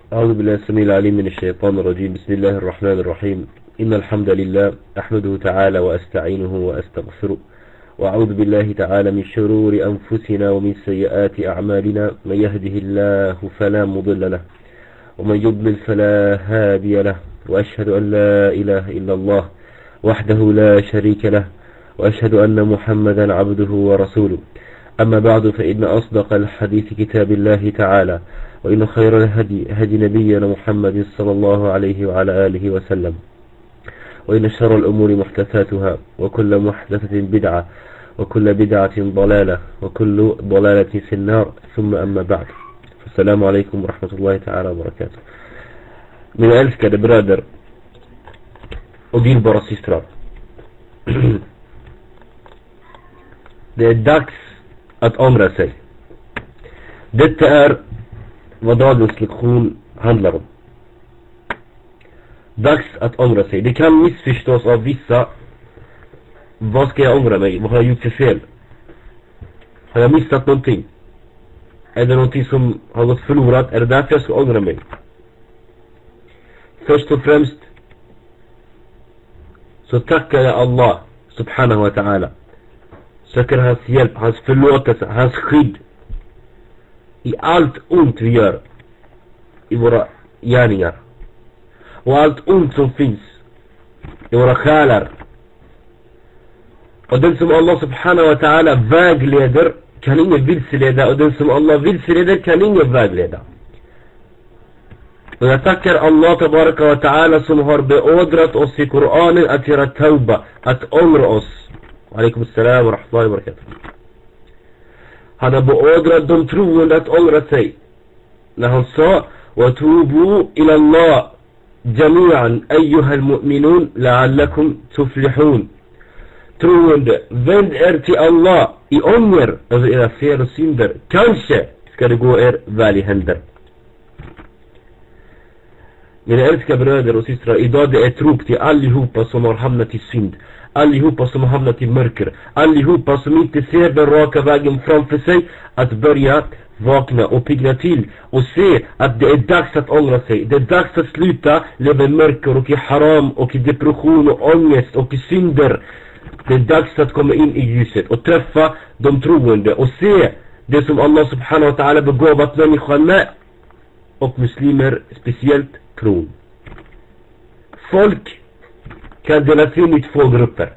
أعوذ بالله السميع العليم من الشيطان الرجيم. بسم الله الرحمن الرحيم. إن الحمد لله أحمده تعالى وأستعينه وأستغفره، وأعوذ بالله تعالى من شرور أنفسنا ومن سيئات أعمالنا. من يهده الله فلا مضل له ومن يضلل فلا هادي له، وأشهد أن لا إله إلا الله وحده لا شريك له، وأشهد أن محمدا عبده ورسوله. أما بعد، فإن أصدق الحديث كتاب الله تعالى، وإن خير الهدي هدي نبينا محمد صلى الله عليه وعلى آله وسلم، وإن شر الأمور محدثاتها، وكل محدثة بدعة، وكل بدعة ضلالة، وكل ضلالة في النار. ثم أما بعد، السلام عليكم ورحمة الله تعالى وبركاته. Mina älskade bröder och dyrbara systrar. Det är dags att ångra sig. Detta är vad dagens lektion handlar om. Dags att ångra sig. Det kan missförstås av vissa. Vad ska jag ångra mig? Vad har jag gjort för fel? Har jag missat någonting? Är det någonting som har gått förlorat? Är det därför jag ska ångra mig? Först och främst så tackar jag Allah subhanahu wa ta'ala. Söker hans hjälp, hans förlåtelse, hans skydd i allt ont vi gör i våra gärningar, och allt ont som finns i våra själar. Och den som Allah subhanahu wa ta'ala vägleder kan ingen vilseleda, och den som Allah vilseleder kan ingen vägleda. Och jag tackar Allah tabaraka wa ta'ala som har beordrat oss i Koranen att göra tauba, att ångra oss. Alaikum assalam wa rahmatullahi wa barakatuh. Han har beordrat de troende att ångra sig när han sa: وَتُوبُوا إِلَى اللَّهِ جَمِيعًا أَيُّهَا الْمُؤْمِنُونَ لَعَلَّكُمْ تُفْلِحُونَ. Troende, vänd er till Allah i ånger över era fel och synder. Kanske ska det gå er väl i händer. Mina älskade bröder och systrar, idag det är ett rop till allihopa som har hamnat i synd, allihopa som har hamnat i mörker, allihopa som inte ser den raka vägen framför sig, att börja vakna och pigna till och se att det är dags att ångra sig. Det är dags att sluta leva i mörker och i haram och i depression och ångest och i synder. Det är dags att komma in i ljuset och träffa de troende och se det som Allah subhanahu wa ta'ala begåvat människan med, och muslimer speciellt tron. Folk kan delas in i två grupper.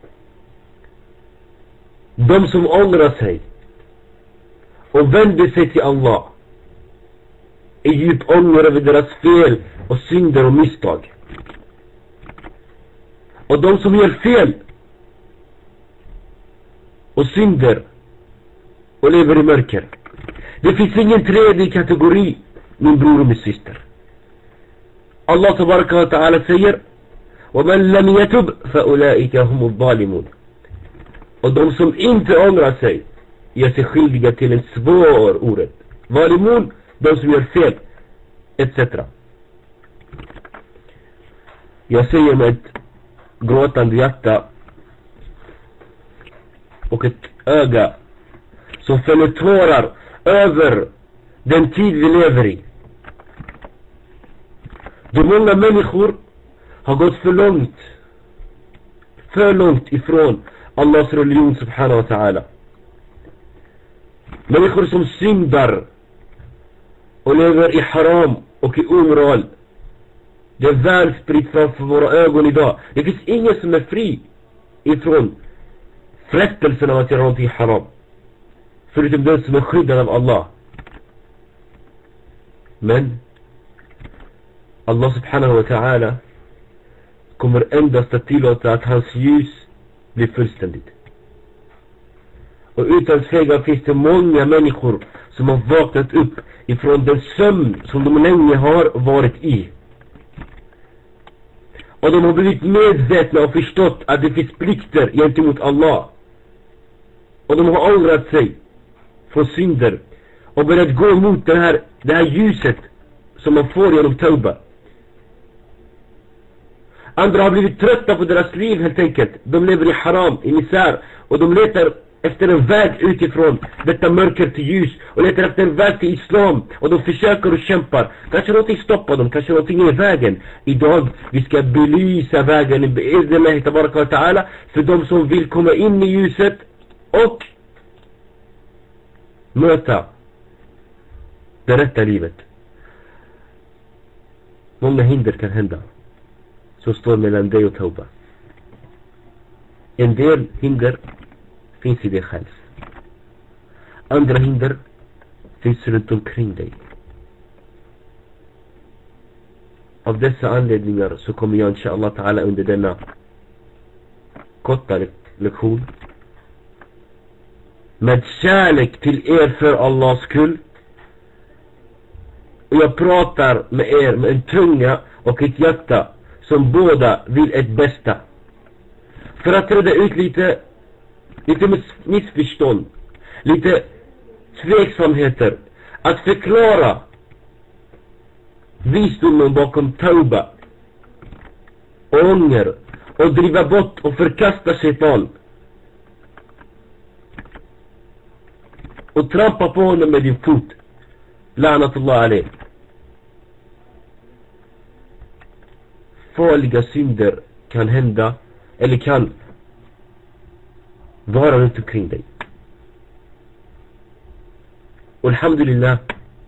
De som ångrar sig och vänder sig till Allah i djup ånger över deras fel och synder och misstag. Och de som gör fel och synder och lever i mörker. Det finns ingen tredje kategori, min bror och min syster. Allah tabaraka wa ta'ala säger: وَمَنْ لَمْ يَتُبْ فَأُولَئِكَ هُمُ الظَّالِمُونَ. Och de som inte ångrar sig gör sig skyldiga till en svår orätt. Valimun, de som gör fel, etc. Jag säger med ett gråtande hjärta och ett öga som fäller tårar över den tid vi lever i, då många människor har gått för långt ifrån Allahs religion subhanahu wa ta'ala. Människor som syndar och lever i haram och i omoral. Det är väl spritt framför våra ögon idag. Det finns ingen som är fri ifrån frestelsen av att göra någonting haram, förutom den som är skyddad av Allah. Men Allah subhanahu wa ta'ala kommer endast att tillåta att hans ljus blir fullständigt. Och utan tvekan finns det många människor som har vaknat upp ifrån den sömn som de länge har varit i. Och de har blivit medvetna och förstått att det finns plikter gentemot Allah. Och de har ångrat sig från synder och börjat gå mot det här ljuset som man får genom tauba. Andra har blivit trötta på deras liv helt enkelt. De lever i haram, i misär, och de letar efter en väg utifrån detta mörker till ljus och letar efter en väg till islam och de försöker och kämpar. Kanske någonting stoppar dem, kanske någonting är i vägen. Idag vi ska belysa vägen i bi'idhnillahi tabaraka wa ta'ala för de som vill komma in i ljuset och möta det rätta livet. Många hinder kan hända som står mellan dig och tauba. En del hinder finns i dig själv. Andra hinder finns runt omkring dig. Av dessa anledningar så kommer jag inshallah ta'ala under denna korta lektion med kärlek till er för Allahs skull. Och jag pratar med er med en tunga och ett hjärta som båda vill ett bästa. För att reda ut lite missförstånd, lite tveksamheter, att förklara visdomen bakom tauba, ånger och driva bort och förkasta shaitan och trampa på honom med din fot. La'natullah alayh. Farliga synder kan hända eller kan vara runt omkring dig. Och alhamdulillah,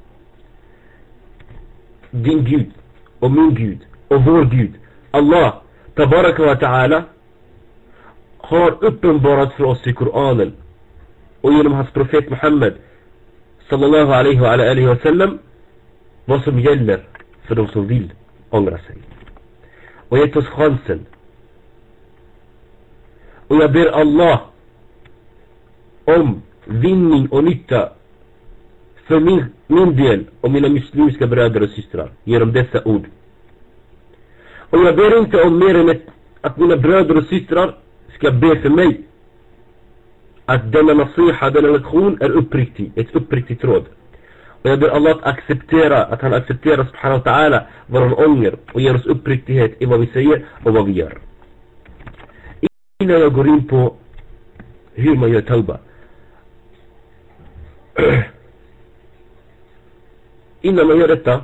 din Gud och min Gud och vår Gud Allah tabaraka wa ta'ala har uppenbarat för oss i Koranen och genom hans profet Muhammad sallallahu alaihi wa alihi wa sallam vad som gäller för de som vill ångra sig. Och gett oss chansen. Och jag ber Allah om vinning och nytta för min del och mina muslimska bröder och systrar genom dessa ord. Och jag ber inte om mer än att mina bröder och systrar ska be för mig att denna nasiha, denna lektion är uppriktig, ett uppriktigt råd. Och jag ber Allah att han accepterar subhanahu wa ta'ala vår ånger och ger oss uppriktighet i vad vi säger och vad vi gör. Innan jag går in på hur man gör tauba, innan man gör detta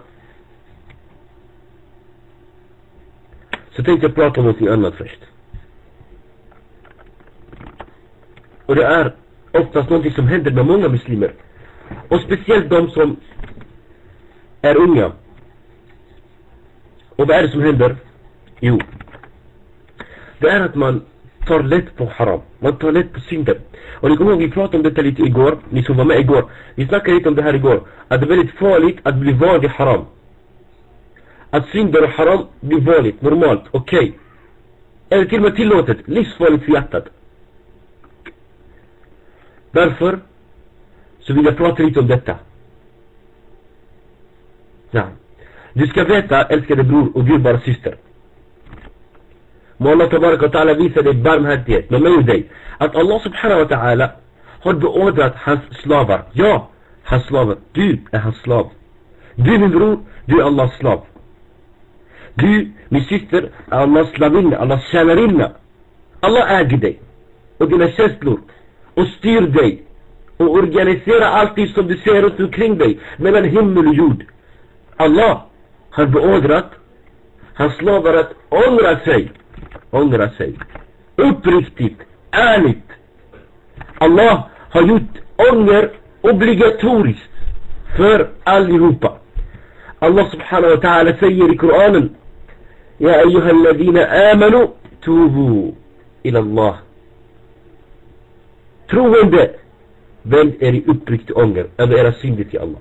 så tänkte jag prata om något annat först. Och det är oftast något som händer med många muslimer. Och speciellt de som är unga. Och vad är det som händer? Jo, det är att man tar lätt på haram. Man tar lätt på synder. Och ni kommer ihåg, vi pratade om detta lite igår. Ni som var med igår. Vi snackade lite om det här igår. Att det är väldigt farligt att bli van vid haram. Att synder och haram blir vanligt, normalt, okej. Eller till och med tillåtet, livsfarligt för hjärtat. Därför så vill jag prata lite om detta. Ja. Du ska veta, älskade bror och dyrbara syster, må Allah tabaraka wa ta'ala visa dig barmhärtighet med mig och dig, att Allah subhanahu wa ta'ala har beordrat hans slavar. Ja, hans slavar. Du är hans slav. Du min bror, du är Allahs slav. Du min syster är Allahs slavinna, Allahs tjänarinna. Allah äger dig och dina känslor och styr dig och organiserar allting som du ser runt omkring dig mellan himmel och jord. Allah har beordrat hans slavar att ångra sig uppriktigt, ärligt. Allah har gjort ånger obligatoriskt för allihopa. Allah subhanahu wa ta'ala säger i Koranen: Ja ayyuhalladhina amanu tubu ila Allah. Troende, vänd er i uppriktig ånger över era synder till Allah.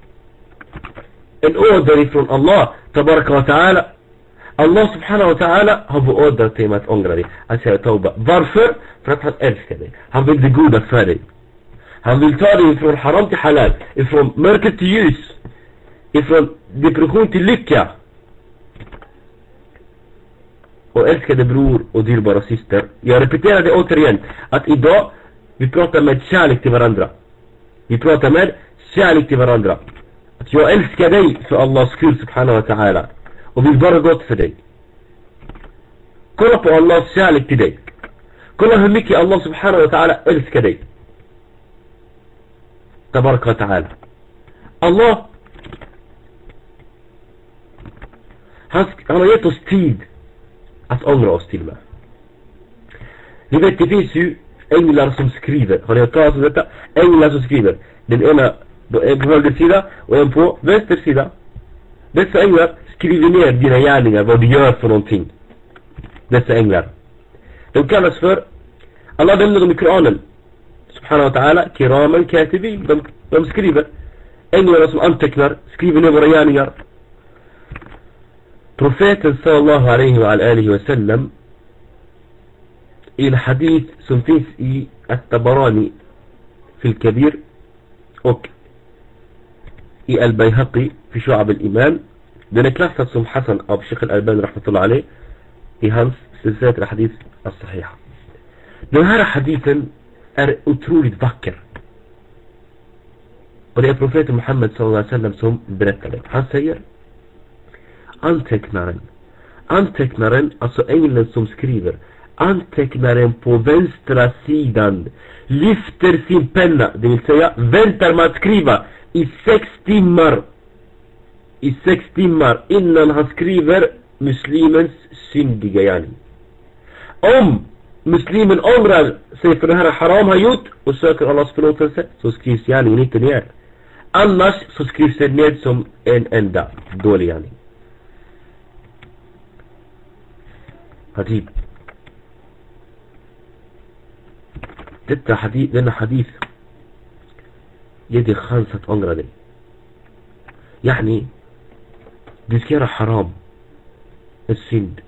En order ifrån Allah tabaraka wa ta'ala. Allah subhanahu wa ta'ala har beordrat dig med att ångra dig, att säga tauba. Varför? För att han älskar dig. Han vill det goda för dig. Han vill ta dig ifrån haram till halal, ifrån mörker till ljus, ifrån depression till lycka. Och älskade bror och dyrbara syster, jag repeterar det återigen, att idag vi pratar med kärlek till varandra. Vi pratar med kärlek till varandra. Att jag älskar dig för Allahs skull subhanahu wa ta'ala och vill bara gott för dig. Kolla på Allahs kärlek till dig. Kolla hur mycket Allah subhanahu wa ta'ala älskar dig. tabaraka wa ta'ala. Allah, han har gett oss tid att ångra oss till med. Ni vet, det finns ju änglar som skriver. Har ni hört talas om detta? Änglar som skriver. Den ena på höger sida och en på vänster sida. Dessa änglar skriver ner dina gärningar, vad du gör för någonting. Dessa änglar. De kallas för, Allah nämner dem i Koranen. Subhanahu wa ta'ala, kiraman katibin. De skriver. Änglarna som antecknar, skriver ner våra gärningar. Profeten sallallahu alaihi wa alihi wa sallam, i en hadith som finns i At-Tabarani fil Kabir och i Al-Bayhaqi fi Shu'ab al-Iman, den är klassad som Hassan av Sheikh Al-Albani rahmatullah alayh i hans silsilat al-hadith as-sahiha. Den här hadithen är otroligt vacker. Och det är profeten Muhammad sallallahu alaihi wa sallam som berättade. Han säger: Antecknaren, alltså ängeln som skriver, antecknaren på vänstra sidan lyfter sin penna, det vill säga väntar med att skriva i 6 timmar innan han skriver muslimens syndiga gärning. Om muslimen ångrar sig för det här haram har gjort och söker Allahs förlåtelse, så skrivs gärningen inte ner. Annars så skrivs det ned som en enda dålig gärning. Hadith. Denna hadith ger dig chans att ångra dig. Yani, du ska göra haram, en synd,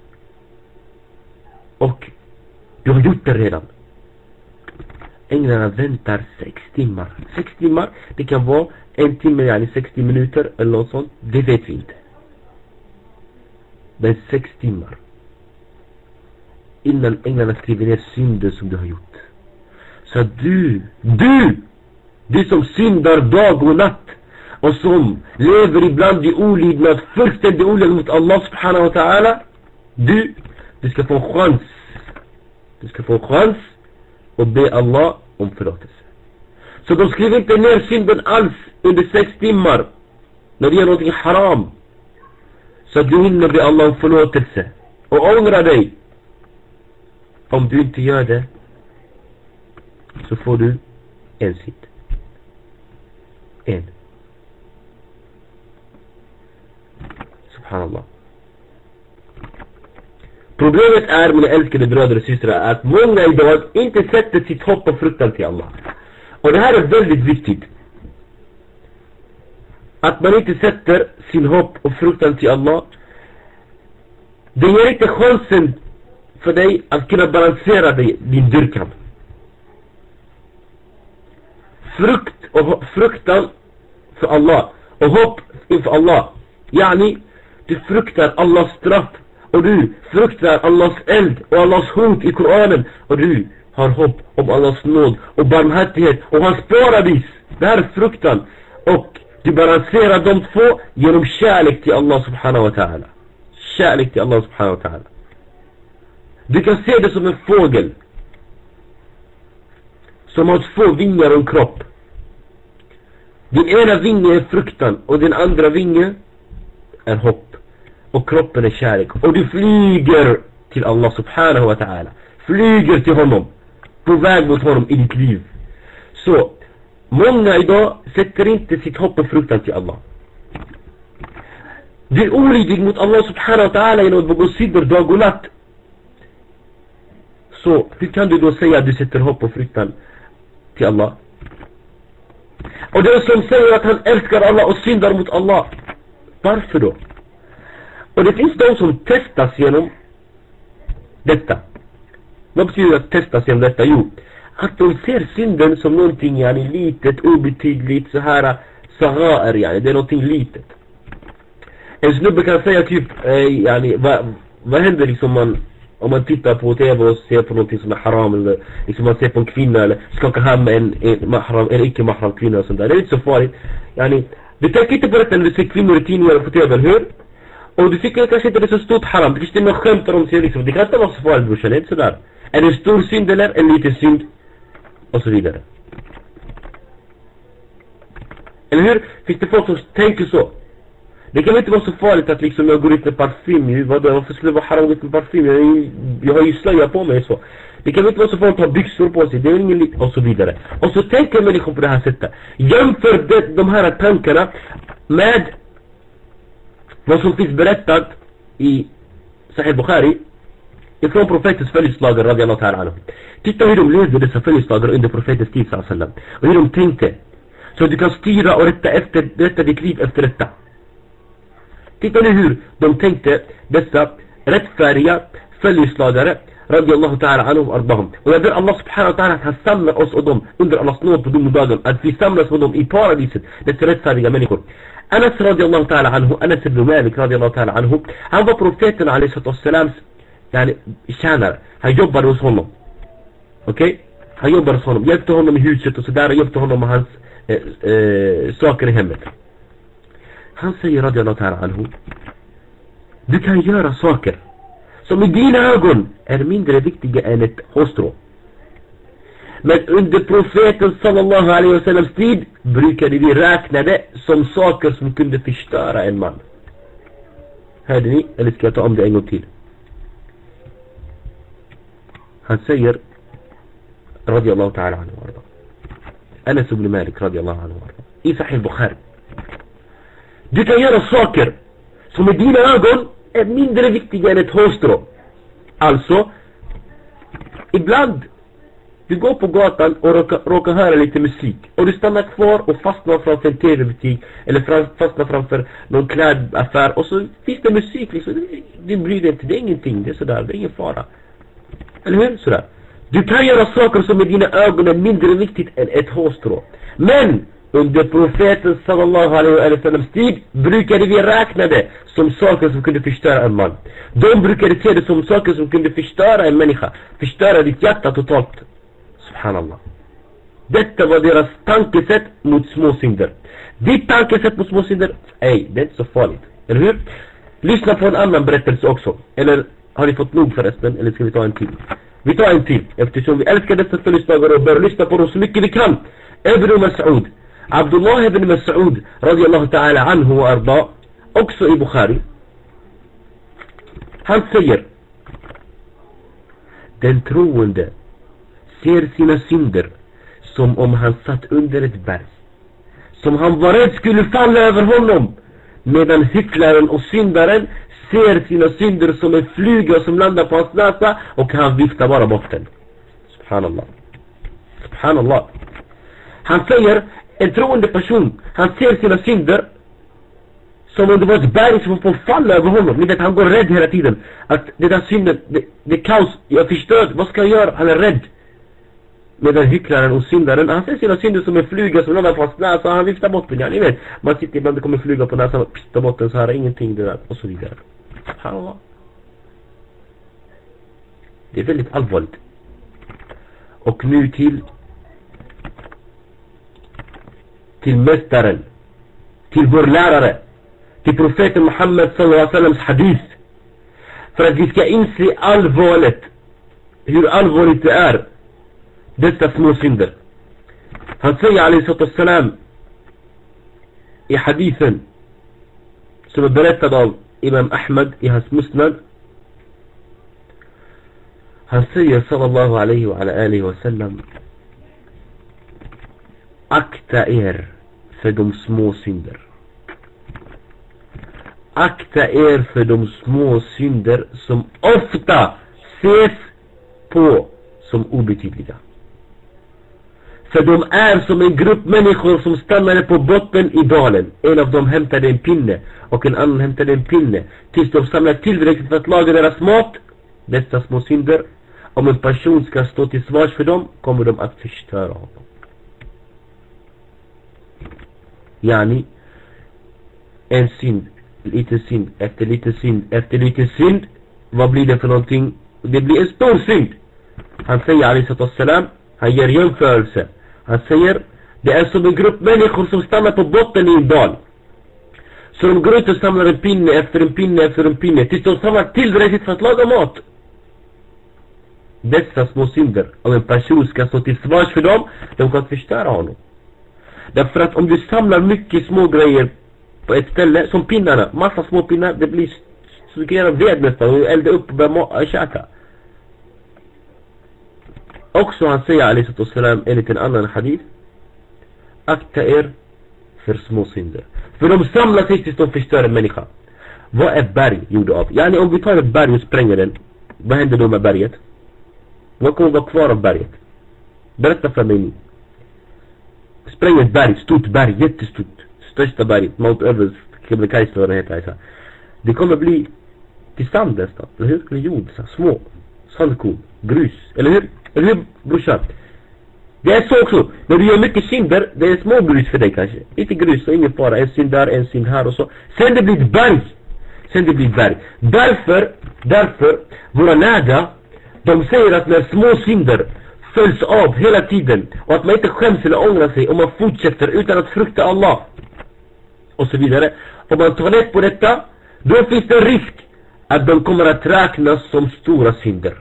och du har gjort det redan. Änglarna väntar 6 timmar. 6 timmar, det kan vara 1 timme, yani 60 minuter eller något sånt, det vet vi inte. Men 6 timmar innan änglarna skriver ner synden som du har gjort. Så du som syndar dag och natt och som lever ibland i olydnad, fullständig olydnad mot Allah subhanahu wa ta'ala, du ska få en chans. Du ska få en chans och be Allah om förlåtelse. Så de skriver inte ner synden alls under 6 timmar när det är någonting haram. Så du hinner be Allah om förlåtelse och ångra dig. Om du inte gör det, så får du en synd. En. Subhanallah. Problemet är, mina älskade bröder och systrar, att många idag inte sätter sitt hopp och fruktan till Allah. Och det här är väldigt viktigt. Att man inte sätter sin hopp och fruktan till Allah. Det ger inte chansen för dig att kunna balansera din dyrkan. Fruktan för Allah och hopp inför Allah. Yani, du fruktar Allahs straff och du fruktar Allahs eld och Allahs hot i Koranen, och du har hopp om Allahs nåd och barmhärtighet och hans paradis. Det här är fruktan, och du balanserar de två genom kärlek till Allah subhanahu wa ta'ala. Kärlek till Allah subhanahu wa ta'ala. Du kan se det som en fågel som har 2 vingar och en kropp. Din ena vinge är fruktan och din andra vinge är hopp. Och kroppen är kärlek. Och du flyger till Allah subhanahu wa ta'ala. Flyger till honom. På väg mot honom i ditt liv. Så många idag sätter inte sitt hopp och fruktan till Allah. Du är olydig mot Allah subhanahu wa ta'ala genom att begå synder dag och natt. Så hur kan du då säga att du sätter hopp och fruktan till Allah? Och den som säger att han älskar Allah och syndar mot Allah, varför då? Och det finns de som testas genom detta. Vad betyder att testas genom detta? Jo, att de ser synden som någonting yani litet, obetydligt, så här sagaer, yani det är någonting litet. En snubbe kan säga typ yani, vad händer liksom om man tittar på tv och ser på någonting som är haram, eller liksom man ser på en kvinna eller skakar hand med en icke-mahram kvinna och sånt där. Det är inte så farligt. Yani, du tänker inte på detta när du ser kvinnor i tidningar på tv, eller hur? Och du tycker kanske inte det är så stort haram. Du kanske inte skämtar om sig liksom. Det kan inte vara så farligt, brorsan. Det är inte sådär. Är det en stor synd eller en liten synd? Och så vidare. Eller hur? Finns det folk som tänker så? Det kan inte vara så farligt att liksom jag går ut med parfym. Varför skulle det vara haram att gå ut med parfym? Jag har ju slöja på mig så. Det kan inte vara så farligt att ha byxor på sig. Det är ingen och så vidare. Och så tänker människor på det här sättet. Jämför de här tankarna med vad som finns berättat i Sahih Bukhari ifrån profetens följeslagare radiyallahu ta'ala anhu. Titta hur de levde dessa följeslagare under profetens tid sallam. Och hur de tänkte. Så du kan styra och rätta ditt liv efter detta. Titta nu hur de tänkte dessa rättfärdiga följeslagare radiyallahu ta'ala anhu och arbahum. Och jag ber Allah subhanahu wa ta'ala att han samlar oss och dem under Allahs nåd på domedagen. Att vi samlas med dem i paradiset. Dessa rättfärdiga människor. Anas radiyallahu ta'ala anhu, Anas ibn Malik radiyallahu ta'ala anhu, han var profeten alaihissalams tjänare. Han jobbade hos honom. Okej? Han jobbade hos honom. Hjälpte honom i huset och sådär. Hjälpte honom med hans saker i hemmet. Han säger radiyallahu ta'ala anhu, du kan göra saker som i dina ögon är mindre viktiga än ett hårstrå. Men under profeten sallallahu alaihi wasallams tid brukade vi räkna det som saker som kunde förstöra en man. Hörde ni? Eller ska jag ta om det en gång till? Han säger radiyallahu ta'ala anhu warda. Anas ibn Malik radiyallahu anhu warda. I Sahih Bukhari. Du kan göra saker som i dina ögon är mindre viktiga än ett hårstrå. Alltså, ibland du går på gatan och råkar höra lite musik. Och du stannar kvar och fastnar framför en tv-butik. Eller fastnar framför någon klädaffär. Och så finns det musik liksom. Du bryr dig inte, det är ingenting. Det är sådär, det är ingen fara. Eller hur? Sådär. Du kan göra saker som i dina ögon är mindre viktigt än ett hårstrå. Men under profeten sallallahu alaihi wa sallam tid brukade vi räkna det som saker som kunde förstöra en man. De brukade se det som saker som kunde förstöra en människa. Förstöra ditt hjärta totalt. Subhanallah. Detta var deras tankesätt mot små synder. Ditt tankesätt mot små synder, det är inte så farligt. Eller hur? Lyssna på en annan berättelse också. Eller har ni fått nog förresten? Eller ska vi ta en till? Vi tar en till. Eftersom vi älskar dessa följeslagare och bör lyssna på dem så mycket vi kan. Ibn Mas'ud. Abdullah ibn Mas'ud radiyallahu ta'ala anhu wa arda. Också i Bukhari. Han säger: den troende ser sina synder som om han satt under ett berg, som han var rädd skulle falla över honom, medan hycklaren och syndaren ser sina synder som en flyga som landar på hans näsa och han viftar bara bort den. Subhanallah. Subhanallah. Han säger, en troende person, han ser sina synder som om det var ett berg som får falla över honom. Ni vet, han går rädd hela tiden. Att det där synden, det är kaos, jag är förstörd, vad ska jag göra? Han är rädd. Medan hycklaren och syndaren, han ser sina synder som en flyga som landar på hans näsa och han viftar bort den. Ja, ni vet, man sitter ibland, det kommer flyga på näsan och pistar bort den så här, ingenting det där och så vidare. Subhanallah. Det är väldigt allvarligt. Och nu till mästaren, till vår lärare, till profeten Muhammed sallallahu alaihi wasallams hadith, för att vi ska inse allvarligt, hur allvarligt det är, dessa små synder. Han säger alaihi wassalam i hadithen som är berättad av Imam Ahmad i hans musnad. Han säger sallallahu alaihi wa alihi wa sallam: akta er för de små synder. Akta er för de små synder som ofta ses på som obetydliga. För de är som en grupp människor som stannade på botten i dalen. En av dem hämtade en pinne och en annan hämtade en pinne tills de samlade tillräckligt för att laga deras mat. Dessa små synder, om en person ska stå till svars för dem, kommer de att förstöra honom. Yani, en synd, lite synd, efter lite synd, efter lite synd, vad blir det för någonting? Det blir en stor synd. Han säger alaihi wassalam, han ger jämförelse. Han säger, det är som en grupp människor som stannar på botten i en dal. Så de går ut och samlar en pinne efter en pinne efter en pinne tills de samlar tillräckligt för att laga mat. Dessa små synder, om en person ska stå till svars för dem, de kan förstöra honom. Därför att om du samlar mycket små grejer på ett ställe, som pinnarna, massa små pinnar, det blir så du kan göra ved nästan och elda upp och börja käka. Också han säger alaihissalam enligt en annan hadith: akta er för små synder, för de samlar sig tills de förstör en människa. Vad är berg gjord av? Yani om vi tar ett berg och spränger den, vad händer då med berget? Vad kommer vara kvar av berget? Berätta för mig nu. Spräng ett berg, stort berg, jättestort, största berget, Mount Everest, Kebnekaise, vad det heter. Det kommer bli till sand nästan, eller hur? Eller jord, så små sandkorn, grus, eller hur? Eller hur, brorsan? Det är så också, när du gör mycket synder, det är små grus för dig kanske. Inte grus, så ingen fara, en synd där, en synd här och så. Sen det blir berg. Därför, våra lärda, de säger att när små synder följs av hela tiden och att man inte skäms eller ångrar sig om man fortsätter utan att frukta Allah och så vidare, om man tar rätt på detta, då finns det risk att de kommer att räknas som stora synder.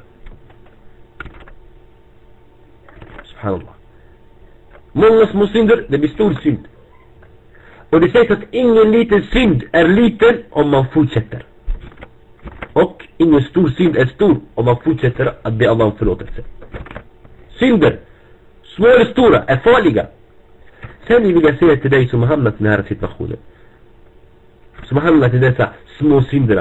Subhanallah. Många små synder, det blir stor synd. Och det sägs att ingen liten synd är liten om man fortsätter. Och ingen stor synd är stor om man fortsätter att be Allah om förlåtelse. Synder, små eller stora, är farliga. Sen vill jag säga till dig som har hamnat i den här situationen, som har hamnat i dessa små synderna.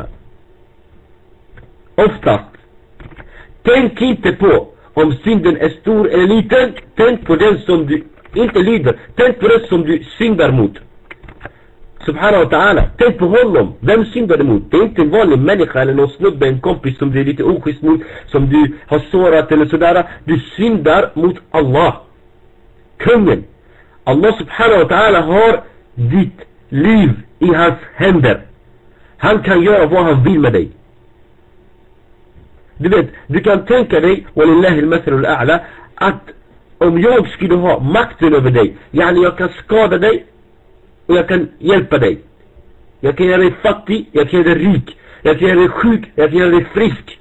Oftast, tänk inte på om synden är stor eller liten. Tänk på den som du inte lyder. Tänk på den som du syndar mot. Subhanahu wa ta'ala. Tänk på honom. Vem syndar du mot? Det är inte en vanlig människa eller någon snubbe, en kompis som du är lite oschysst mot, som du har sårat eller sådär. Du syndar mot Allah, kungen. Allah subhanahu wa ta'ala har ditt liv i hans händer. Han kan göra vad han vill med dig. Du vet, du kan tänka dig, walillahi al-mathalul a'la, att om jag skulle ha makten över dig, yani jag kan skada dig och jag kan hjälpa dig. Jag kan göra dig fattig, jag kan göra dig rik, jag kan göra dig sjuk, jag kan göra dig frisk.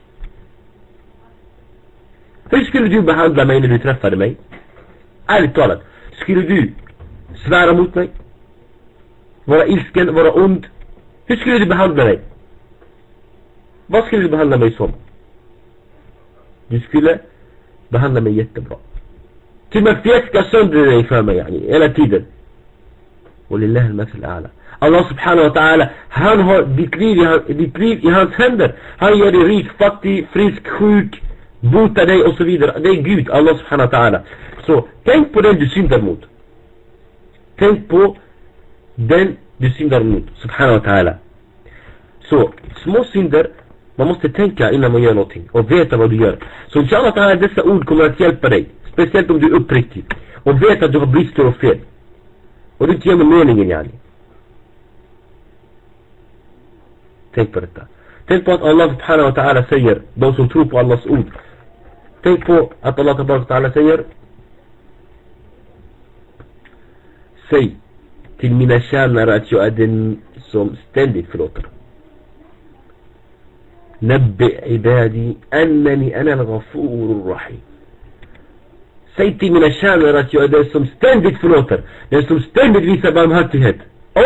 Hur skulle du behandla mig när du träffade mig? Ärligt talat, skulle du svära mot mig? Vara ilsken, vara ond? Hur skulle du behandla mig? Vad skulle du behandla mig som? Du skulle behandla mig jättebra. Till mig fjäska sönder dig för mig, yani, hela tiden. Walillahi al-mathal a'la. Allah subhanahu wa ta'ala, han har ditt liv i hans händer. Han gör dig rik, fattig, frisk, sjuk, bota dig och så vidare. Det är Gud, Allah subhanahu wa ta'ala. Så tänk på den du syndar mot. Tänk på den du syndar mot, subhanahu wa ta'ala. Så små synder, man måste tänka innan man gör någonting och veta vad du gör. Så inshallah ta'ala, dessa ord kommer att hjälpa dig, speciellt om du är uppriktig och vet att du har brister och fel och du inte gör med meningen, yani. Tänk på detta. Tänk på att Allah subhanahu wa ta'ala säger, de som tror på Allahs ord, tänk på att Allah ta'ala säger: säg till mina tjänare att jag är den som ständigt förlåter. Nabbi ibadi annani ana al-ghafurur rahim. Säg till mina tjänare att jag är den som ständigt förlåter, den som ständigt visar barmhärtighet.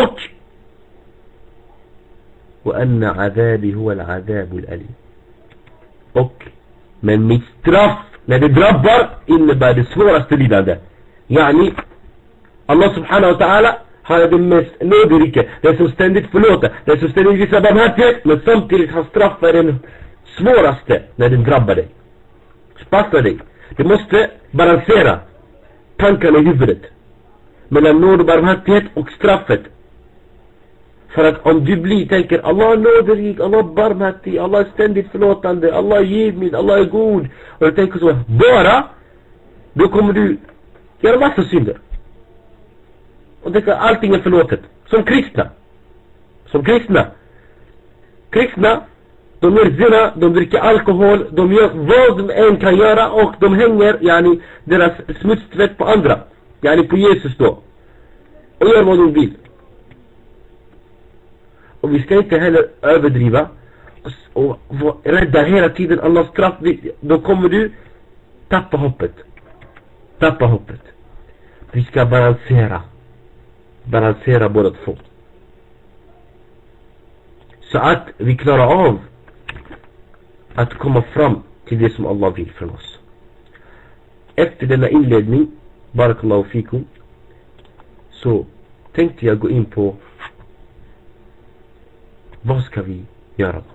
Och anna azabi huwa al-azab al-alim. Och men mitt straff när det drabbar innebär det svåraste lidande. Yani Allah subhanahu wa ta'ala, han är den mest nåderike, den som ständigt förlåter, den som ständigt visar barmhärtighet, men samtidigt hans straff är den svåraste när den drabbar dig. Passa dig. Du måste balansera tankarna i huvudet mellan nåd och barmhärtighet och straffet. För att om du tänker Allah är nåderik, Allah är barmhärtig, Allah är ständigt förlåtande, Allah är givmild, Allah är god, och du tänker så bara, då kommer du göra massa synder. Och det, allting är förlåtet. Som kristna. Kristna, de gör zina, de dricker alkohol, de gör vad de än kan göra, och de hänger, yani, deras smutstvätt på andra. Yani på Jesus då. Och gör vad de vill. Och vi ska inte heller överdriva och rädda hela tiden Allahs straff. Då kommer du tappa hoppet. Vi ska balansera. balansera båda två. Så att vi klarar av att komma fram till det som Allah vill från oss. Efter denna inledning, barakallahu fikum, så tänkte jag gå in på vad ska vi göra då?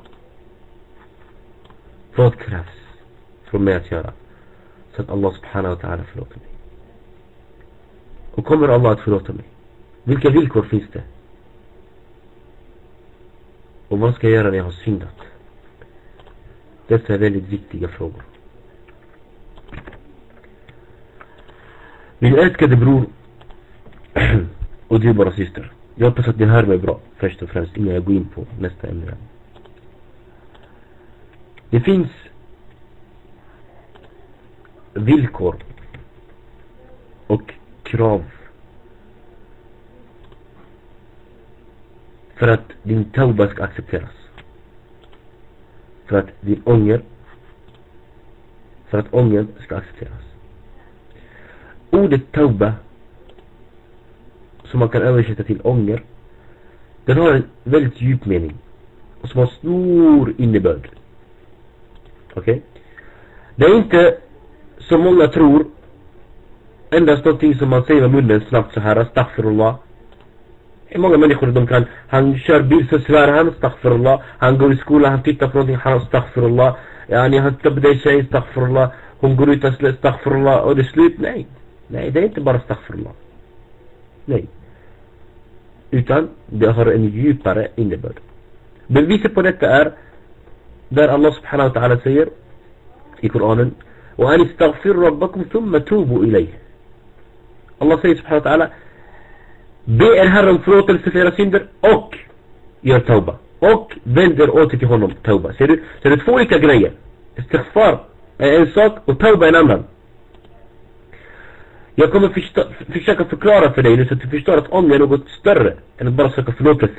Vad krävs från mig att göra så att Allah subhanahu wa ta'ala förlåter mig? Och kommer Allah att förlåta mig? Vilka villkor finns det? Och vad ska jag göra när jag har syndat? Dessa är väldigt viktiga frågor. Min älskade bror och dyrbara syster, jag hoppas att ni hör mig bra först och främst innan jag går in på nästa ämne. Det finns villkor och krav för att din tauba ska accepteras. För att din ånger, för att ångern ska accepteras. Ordet tauba, som man kan översätta till ånger, den har en väldigt djup mening och som har stor innebörd. Okej? Det är inte, som många tror, endast någonting som man säger med munnen snabbt så här, astaghfirullah. Många människor, han kör bil så svär han, astaghfirullah. Han går i skolan, han tittar på någonting, han astaghfirullah. Han tittar på dig tjej, astaghfirullah. Hon går ut och astaghfirullah och det är slut. Nej, det är inte bara astaghfirullah. Nej. Utan det har en djupare innebörd. Beviset på detta är där Allah subhanahu wa ta'ala säger i Koranen: "Och an istaghfiru rabbakum thumma tubu ilayh." Allah säger subhanahu wa ta'ala: be er Herren förlåtelse för era synder och gör tauba. Och vänder åter till honom, tauba. Ser du? Så det är två olika grejer. Istighfar är en sak och tauba är en annan. Jag kommer försöka förklara för dig nu så att du förstår att ånger är något större än att bara söka förlåtelse.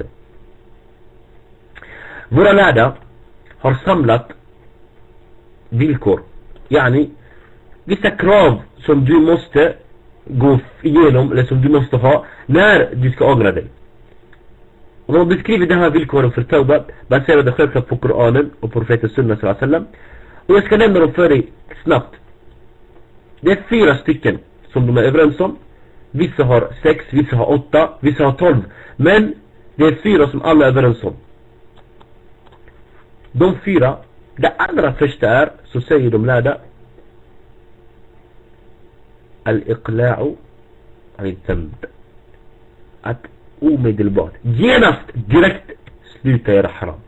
Våra lärda har samlat villkor. Yani vissa krav som du måste gå igenom eller som du måste ha när du ska ångra dig. Och de beskriver den här villkoren för tauba baserade självklart på Koranen och profeten Sunna sallallahu alaihi wasallam. Och jag ska nämna dem för dig snabbt. Det är 4 stycken som de är överens om. Vissa har 6, vissa har 8, vissa har 12. Men det är 4 som alla är överens om. De 4, det allra första är, så säger de lärda, al-iqla'u al-dhanb. Att omedelbart, genast, direkt sluta göra haram.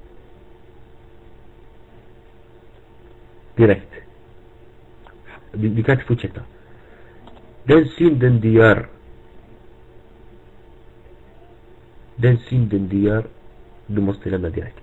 Direkt. Du kan inte fortsätta. Den synden du gör, du måste lämna direkt.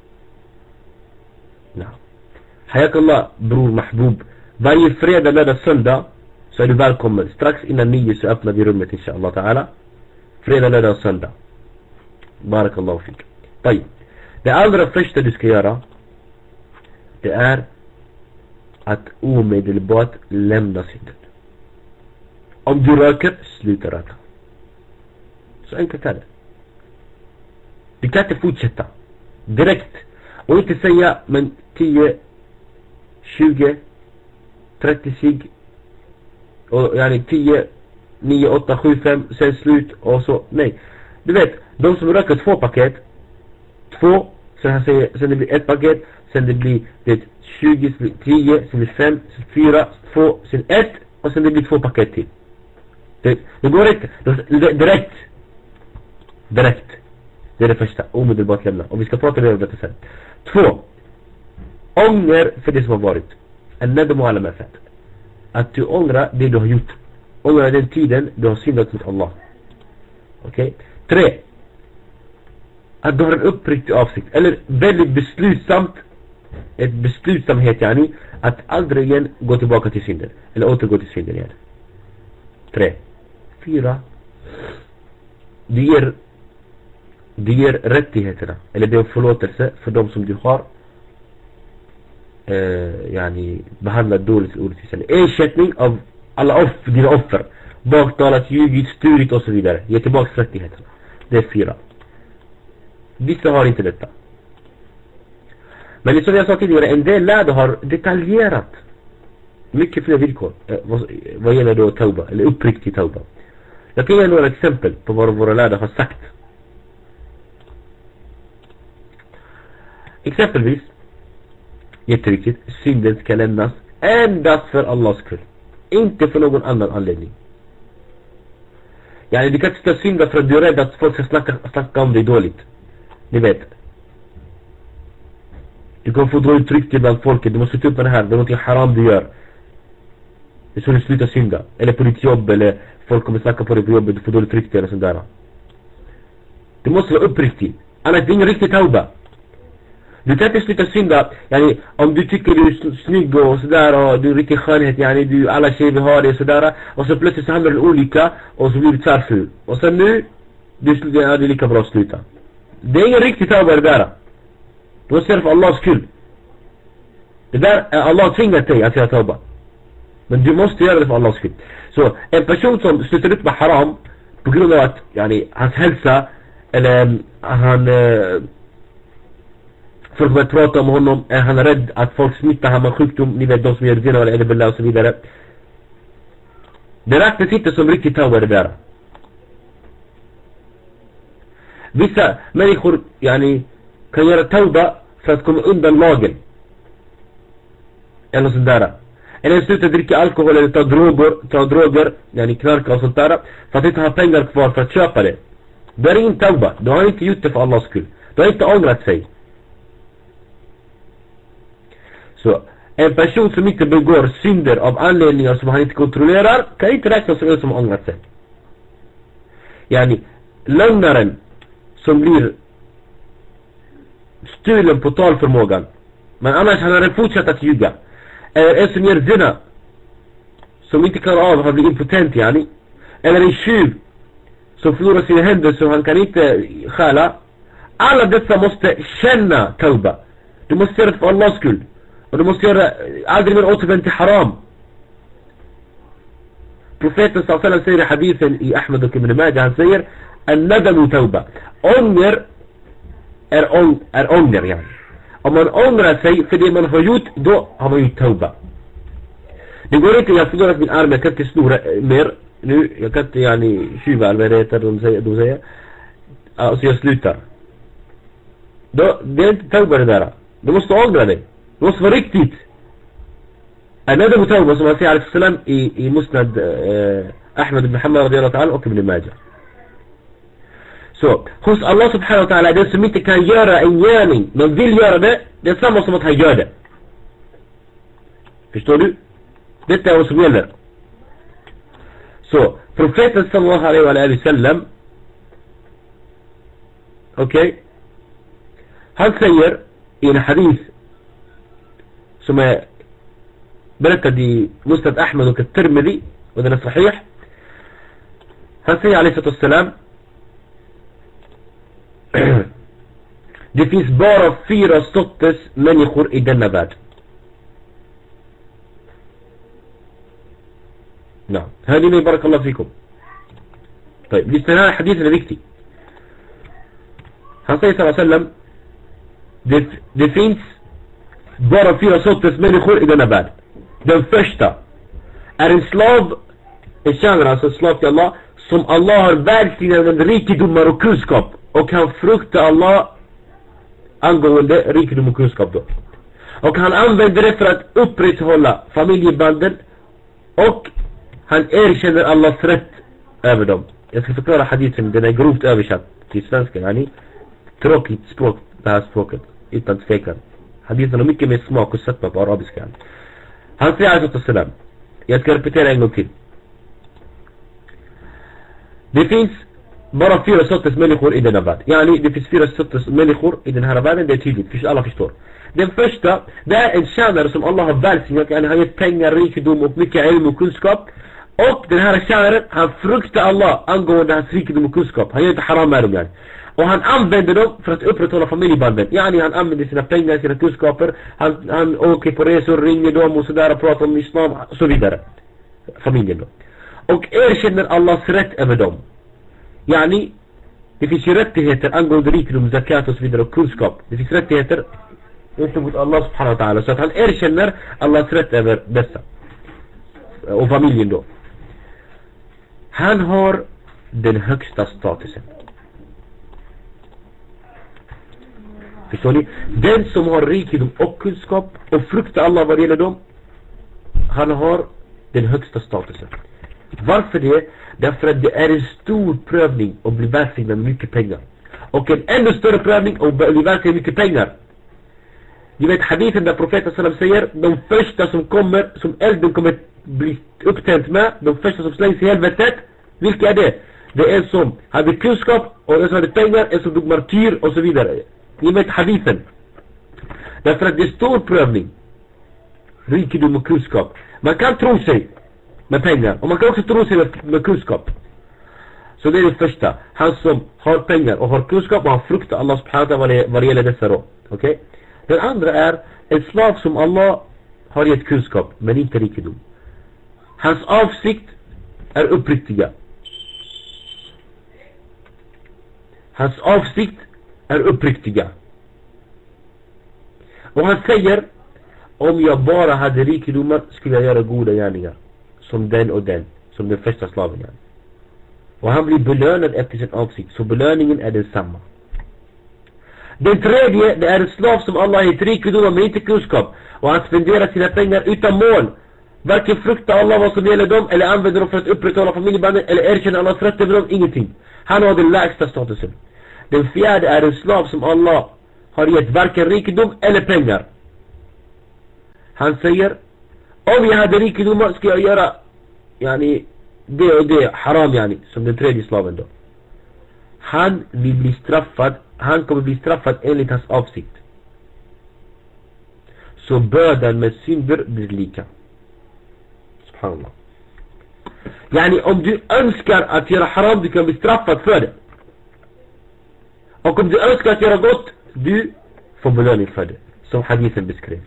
Nej. Hayakallah, bror Mahbub. Varje fredag, lördag, söndag så är du välkommen. Strax innan 9 så öppnar vi rummet inshallah ta'ala. Fredag, lördag och söndag. Barakallahu fik. Tayyip. Det allra första du ska göra, det är att omedelbart lämna synden. Om du röker, sluta röka. Så enkelt är det. Du kan inte fortsätta direkt och inte säga men 10, 20, 30 sig och 10, 9, 8, 7, 5 sen slut och så. Nej. Du vet, de som röker 2 paket, 2, sen det blir 1 paket, sen det blir 20, 10, sen det blir 5, sen 4, 2, sen 1 och sen det blir 2 paket till. Det går inte. Direkt. Det är det första. Omedelbart lämna. Och vi ska prata mer om detta sen. 2. Ånger för det som har varit. An-nadmu ala ma fat. Att du ångrar det du har gjort. Ångrar den tiden du har syndat mot Allah. Okej? 3. Att du har en uppriktig avsikt. Eller väldigt beslutsamt. Ett beslutsamhet yani. Att aldrig igen gå tillbaka till synden. Eller återgå till synden igen. 3. 4. Du ger rättigheterna. Eller det är en förlåtelse för de som du har behandlat dåligt eller orättvist. Ersättning av alla dina offer. baktalat, ljugit, sturit och så vidare. Ge tillbaka rättigheterna. Det är 4. Vissa har inte detta. Men som jag sa tidigare, en del lärde har detaljerat mycket fler villkor vad gäller då tauba, eller uppriktig tauba. Jag kan ge några exempel på vad våra lärde har sagt. Exempelvis, jätteviktigt, synden ska lämnas endast för Allahs skull, inte för någon annan anledning. Du kan inte synda för att du är rädd att folk ska snacka om dig dåligt. Ni vet, du kan få dra ut rykte bland folket. Du måste ta upp med det här, det är något haram du gör. Det är så du slutar synda. Eller på ditt jobb, eller folk kommer snacka på dig på jobbet, du får dåligt rykte eller sånt där. Du måste vara uppriktig, annars är det ingen riktig tauba. Du kan inte sluta synda, om du tycker du är snygg och sådär, och du är riktig skönhet, alla tjejer vill ha det och sådär, och så plötsligt så handlar det olika, och så blir du tvärful. Och sen nu, det är lika bra att sluta. Det är ingen riktig tauba det där. Du måste göra det för Allahs skull. Det där är Allah tvingat dig att göra tauba. Men du måste göra det för Allahs skull. Så en person som slutar ut med haram på grund av att hans hälsa, eller han folk börjar prata om honom, han är rädd att folk smittar han med sjukdom, ni vet de som gör zina eller billah och så vidare. Det räknas inte som riktigt tauba det där. Vissa människor kan göra tauba för att komma undan lagen. Eller sånt där. Eller sluta dricka alkohol eller ta droger, knarka och sånt där, för att inte ha pengar kvar för att köpa det. Det är ingen tauba. Du har inte gjort det för Allahs skull. Du har inte ångrat sig. Så en person som inte begår synder av anledningar som han inte kontrollerar kan inte räknas som en som har ångrat sig. Lögnaren som blir stulen på talförmågan, men annars han har fortsatt att ljuga. Eller en som gör zina, som inte klarar av att bli impotent, eller en tjuv som förlorar sina händer så han kan inte stjäla. Alla dessa måste känna tauba. Du måste göra det för Allahs skull. Och du måste göra aldrig mer återvänd till haram. Profeten sallallahu säger i hadithen i Ahmed och Ibn Majah, han säger an-nadamu tauba. Ånger är ånger. Om man ångrar sig för det man har gjort, då har man gjort tauba. Det går inte, jag förlorar min arm, jag kan inte snora mer nu, jag kan inte tjuva alvereter, de säger. Alltså jag slutar. Det är inte tauba det där. Du måste ångra dig. Det måste vara riktigt. An-nadamu tauba, som han säger alaihissalam i Musnad Ahmed ibn Hanbal radiyallahu ta'ala och Ibn Majah. Så, hos Allah subhanahu wa ta'ala, den som inte kan göra en gärning men vill göra det, det är samma som att han gör det. Förstår du? Detta är vad som gäller. Så, profeten sallallahu alaihi wa sallam, han säger i en hadith som är berättad i Musnad Ahmed och Tirmidhi, och den är sahih. Han säger alaihi wassalam, det finns bara 4 sorters människor i denna värld. Hörde ni, barakallahu fikum. Den här hadithen är viktig. Han säger sallallahu alaihi wasallam, det finns bara 4 sorters människor i denna värld. Den första är en slav, en tjänare, alltså slav till Allah, som Allah har välsignat med rikedomar och kunskap, och kan frukta Allah angående rikedom och kunskap då. Och han använder det för att upprätthålla familjebanden, och han erkänner Allahs rätt över dem. Jag ska förklara hadithen, den är grovt översatt till svenska. Tråkigt språk, det här språket, utan tvekan. Hadithen har mycket mer smak och sötma på arabiska. Han säger alaihissalam, jag ska repetera en gång till. Det finns bara 4 sorters människor i denna värld. Det finns 4 sorters människor i den här världen, det är tydligt, alla förstår. Den första, det är en tjänare som Allah har välsignat, han har gett pengar, rikedom och mycket ilm och kunskap. Och den här tjänaren, han fruktar Allah angående hans rikedom och kunskap. Han gör inte haram med dem. Och han använder dem för att upprätthålla familjebanden. Han använder sina pengar, sina kunskaper. Han åker på resor, ringer dem och sådär och pratar om islam och så vidare. Familjen då. och erkänner Allahs rätt över dem. Yani, det finns ju rättigheter angående rikedom, zakat och så vidare och kunskap. Det finns rättigheter gentemot Allah subhanahu wa ta'ala. Så att han erkänner Allahs rätt över dessa. Och familjen då. Han har den högsta statusen. Förstår ni? Den som har rikedom och kunskap och fruktar Allah vad det gäller dem, han har den högsta statusen. Varför det? Därför att det är en stor prövning att bli välsignad med mycket pengar. Och en ännu större prövning att bli välsignad med mycket pengar. Ni vet hadithen där profeten sallam säger, de första som kommer, som elden kommer bli upptänt med, de första som slängs i helvetet, vilka är det? Det är en som hade kunskap och en som hade pengar, en som dog martyr och så vidare. Ni vet hadithen. Därför att det är stor prövning. Rikedom och kunskap. Man kan tro sig med pengar. Och man kan också tro sig med kunskap. Så det är det första. Han som har pengar och har kunskap och han fruktar Allah subhanahu wa ta'ala vad det gäller dessa då. Okej? Den andra är en slav som Allah har gett kunskap men inte rikedom. Hans avsikt är uppriktiga. Hans avsikt är uppriktiga. Och han säger, om jag bara hade rikedomar skulle jag göra goda gärningar. Som den och den. Som den första slaven. Och han blir belönad efter sin avsikt. Så belöningen är densamma. Den tredje, det är en slav som Allah har gett rikedomar men inte kunskap. Och han spenderar sina pengar utan mål. Varken fruktar Allah vad som gäller dem, eller använder dem för att upprätthålla familjebanden, eller erkänner Allahs rätt över dem, ingenting. Han har den lägsta statusen. Den fjärde är en slav som Allah har gett varken rikedom eller pengar. Han säger, om jag hade rikedomar ska jag göra yani, det och det, haram yani, som den tredje slaven då. Han vill bli straffad, han kommer bli straffad enligt hans avsikt. Så bördan med synder blir lika. Subhanallah. Yani om du önskar att göra haram, du kan bli straffad för det. Och om du önskar att göra gott, du får belöning för det. Som hadithen beskrev.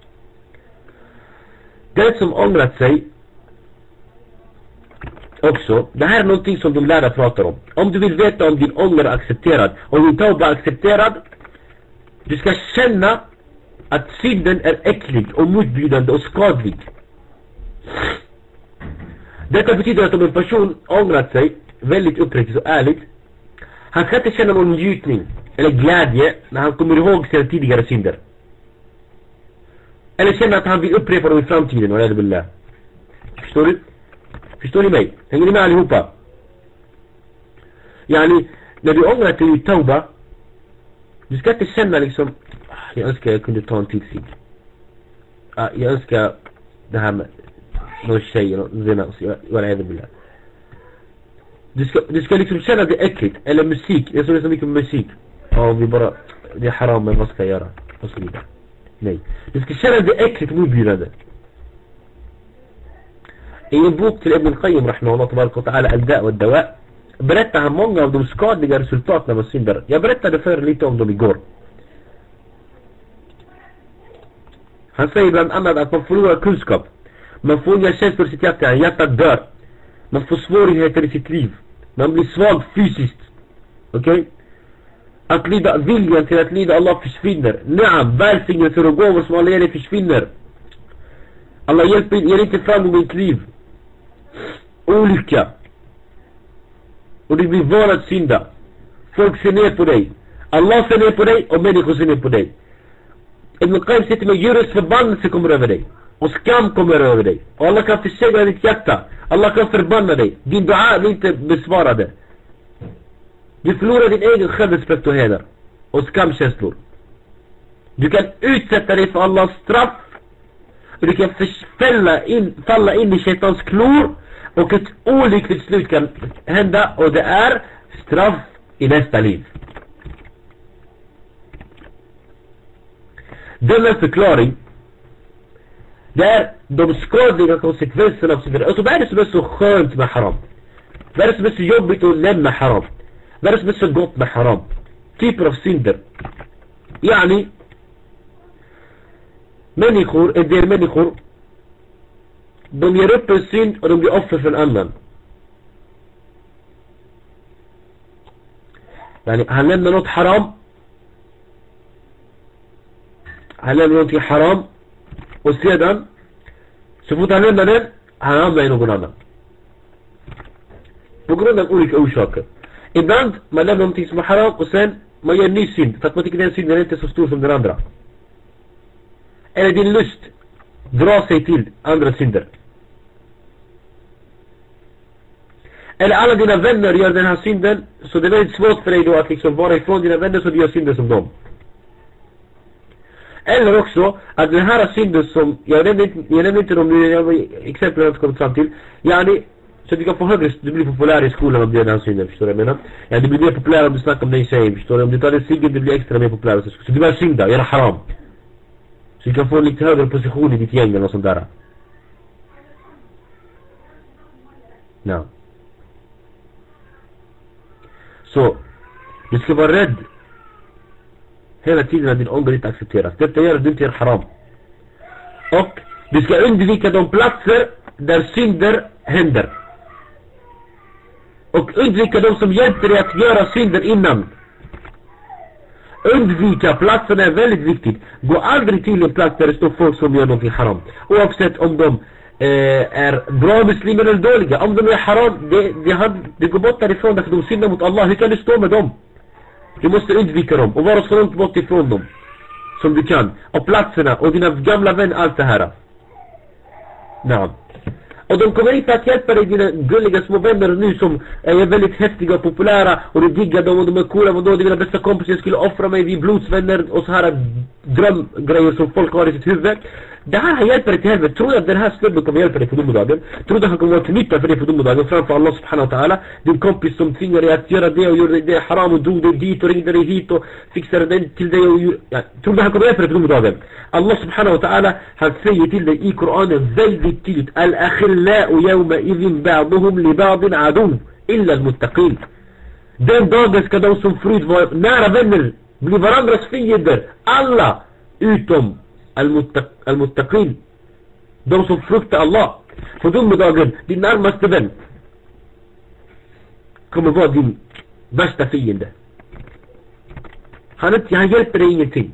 Den som ångrat sig också, det här är någonting som de lärare pratar om. Om du vill veta om din ånger är accepterad och din tauba är accepterad, du ska känna att synden är äcklig och motbjudande och skadlig. Detta betyder att om en person ångrat sig väldigt uppriktigt och ärligt, han kan inte känna någon njutning eller glädje när han kommer ihåg sina tidigare synder. Eller känna att han vill upprepa dem i framtiden. Och billah. Förstår du? Förstår ni mig? Hänger ni med allihopa? Yani, när du ångrar dig i tauba, du ska inte känna liksom, jag önskar jag kunde ta en till sig. Jag önskar det här med någon tjej eller någon billah. Du ska liksom känna det äckligt. Eller musik. Jag såg så mycket musik. Ja, vi bara, det är haram, men vad ska jag göra? Och så vidare. Nej. Du ska känna det äckligt och motbjudande. I en bok till Ibn al-Qayyim rahimahullah ta'ala al-da' och al-dawa' berättar han många av de skadliga resultaten av synder. Jag berättade för lite om dem igår. Han säger bland annat att man förlorar kunskap. Man får inga känslor i sitt hjärta. Hjärtat dör. Man får svårigheter i sitt liv. Man blir svag fysiskt. Okej? Att lyda viljan till att lyda Allah försvinner. Naam, välsignelser och gåvor som Allah ger dig försvinner. Allah ger inte framgång i ditt liv. Olycka. Och du blir van att synda. Folk ser ner på dig. Allah ser ner på dig och människor ser ner på dig. Ibn al-Qayyim sitter med djurens förbannelse kommer över dig. Och skam kommer över dig. Och Allah kan försägra ditt hjärta. Allah kan förbanna dig. Din dua blir inte besvarade. Du förlorar din egen självrespekt och heder. Och skamkänslor. Du kan utsätta dig för Allahs straff. Och du kan falla in i shaitans klor. Och ett olyckligt slut kan hända. Och det är straff i nästa liv. Denna förklaring, det är de skadliga konsekvenserna av synder. Alltså vad är det som är så skönt med haram? Vad är det som är så jobbigt att lämna haram? Vad är det som är så gott med haram? Typer av synder. Yani, en del människor, de ger upp en synd och de blir offer för en annan. يعني han lämnar något haram. Han lämnar någonting haram. Och sedan så fort han lämnar den, han hamnar i någon annan. På grund av olika orsaker. Ibland man lämnar någonting som är haram och sen man gör en ny synd. För att man tycker den synden är inte så stor som den andra. Eller din lust drar sig till andra synder. Eller alla dina vänner gör den här synden, så det är väldigt svårt för dig då att liksom vara ifrån dina vänner så du gör synder som dem. Eller också att den här synden som jag nämnde inte de exempel jag har kommit fram till, yani, så att du kan få högre, du blir populär i skolan om du gör den här synden, förstår du vad jag menar? Ja, du blir mer populär om du snackar om dig tjej, förstår du? Om du tar en cigg, du blir extra mer populär. Så du börjar synda, göra haram. Så du kan få en lite högre position i ditt gäng eller något sånt där. Ja. Så du ska vara rädd hela tiden att din ånger inte accepteras. Detta gör att du inte gör haram. Och du ska undvika de platser där synder händer. Och undvika de som hjälper dig att göra synder innan. Undvika platserna är väldigt viktigt. Gå aldrig till en plats där det står folk som gör någonting haram. Oavsett om de är bra muslimer eller dåliga. Om de är haram, det går bort därifrån därför de syndar mot Allah. Hur kan du stå med dem? Du måste undvika dem och vara så långt bort ifrån dem som du kan. Och platserna och dina gamla vänner, allt det här. Nej. Och de kommer inte att hjälpa dig, dina gulliga små vänner nu som är väldigt häftiga och populära och du diggar dem och de är coola och då dina bästa kompisar skulle offra mig, vi blodsvänner och så här drömgrejer som folk har i sitt huvud. Det här hjälper dig till helvete. Tror att den här snubben kommer hjälpa dig på domedagen? Tror att han kommer vara till nytta för dig på domedagen framför Allah subhanahu wa ta'ala? Din kompis som tvingar dig att göra det och gjorde det haram och drog dig dit och ringde dig hit och fixade den till dig och tror att han kommer hjälpa dig på domedagen? Allah subhanahu wa ta'ala, han säger till dig i Koranen väldigt tydligt: Al-akhillau yawma idhin ba'duhum li ba'din adu illa al-muttaqin. Den dagen ska de som förut var nära vänner bli varandras fiender. Alla utom al-muttaqin, de som fruktar Allah. På domedagen, din närmaste vän kommer vara din värsta fiende. Han hjälper dig ingenting.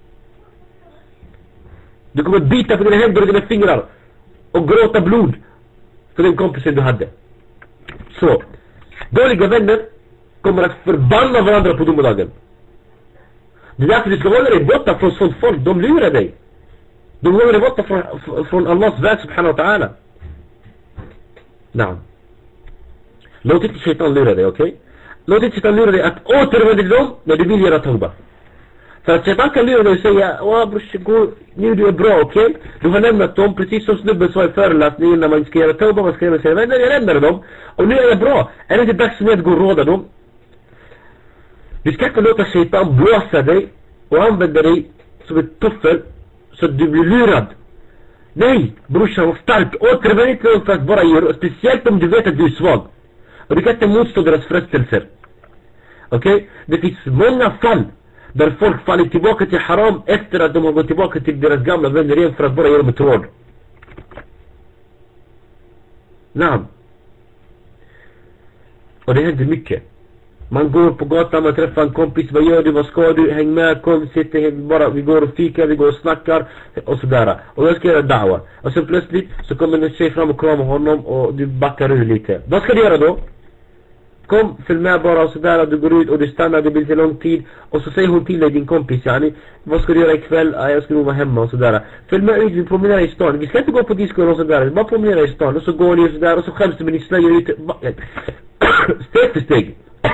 Du kommer bita på dina händer och dina fingrar och gråta blod för den kompisen du hade. Så dåliga vänner kommer att förbanna varandra på domedagen. Det är därför du ska hålla dig borta från sånt folk. De lurar dig. De håller dig borta från Allahs värld subhanahu wa ta'ala. Nej. Låt inte shaitan lura dig, okej? Låt inte shaitan lura dig att återvända till dem när du vill göra tauba. För att shaitan kan lura dig och säga: åh bror, nu du är bra, okej? Du har lämnat dem, precis som snubben sa i föreläsningen när man ska göra tauba, man ska göra sina vänner, jag lämnade dem. Och nu är jag bra. Är det inte dags för mig att gå och råda dem? Du ska inte låta shaitan blåsa dig och använda dig som ett toffel så att du blir lurad. Nej, brorsan, var stark. Återvänd inte dem för att bara göra, speciellt om du vet att du är svag. Och du kan inte motstå deras frestelser. Okej? Det finns många fall där folk faller tillbaka till haram efter att de har gått tillbaka till deras gamla vänner igen för att bara göra dem ett råd. Nej. Och det händer mycket. Man går på gatan, man träffar en kompis, vad gör du, vad ska du, häng med, kom, sitter bara, vi går och fikar, vi går och snackar och sådär. Och jag ska göra da'wa. Och så plötsligt så kommer en tjej fram och kramar honom och du backar ur lite. Vad ska du göra då? Kom, följ med bara och sådär, du går ut och du stannar, det blir lite lång tid. Och så säger hon till dig, din kompis, yani, vad ska du göra ikväll? Jag ska nog vara hemma och sådär. Följ med ut, vi promenerar i stan. Vi ska inte gå på disco och sådär, bara promenera i stan. Och så går ni och sådär och så skäms du med ni snöjer ut. Steg för steg.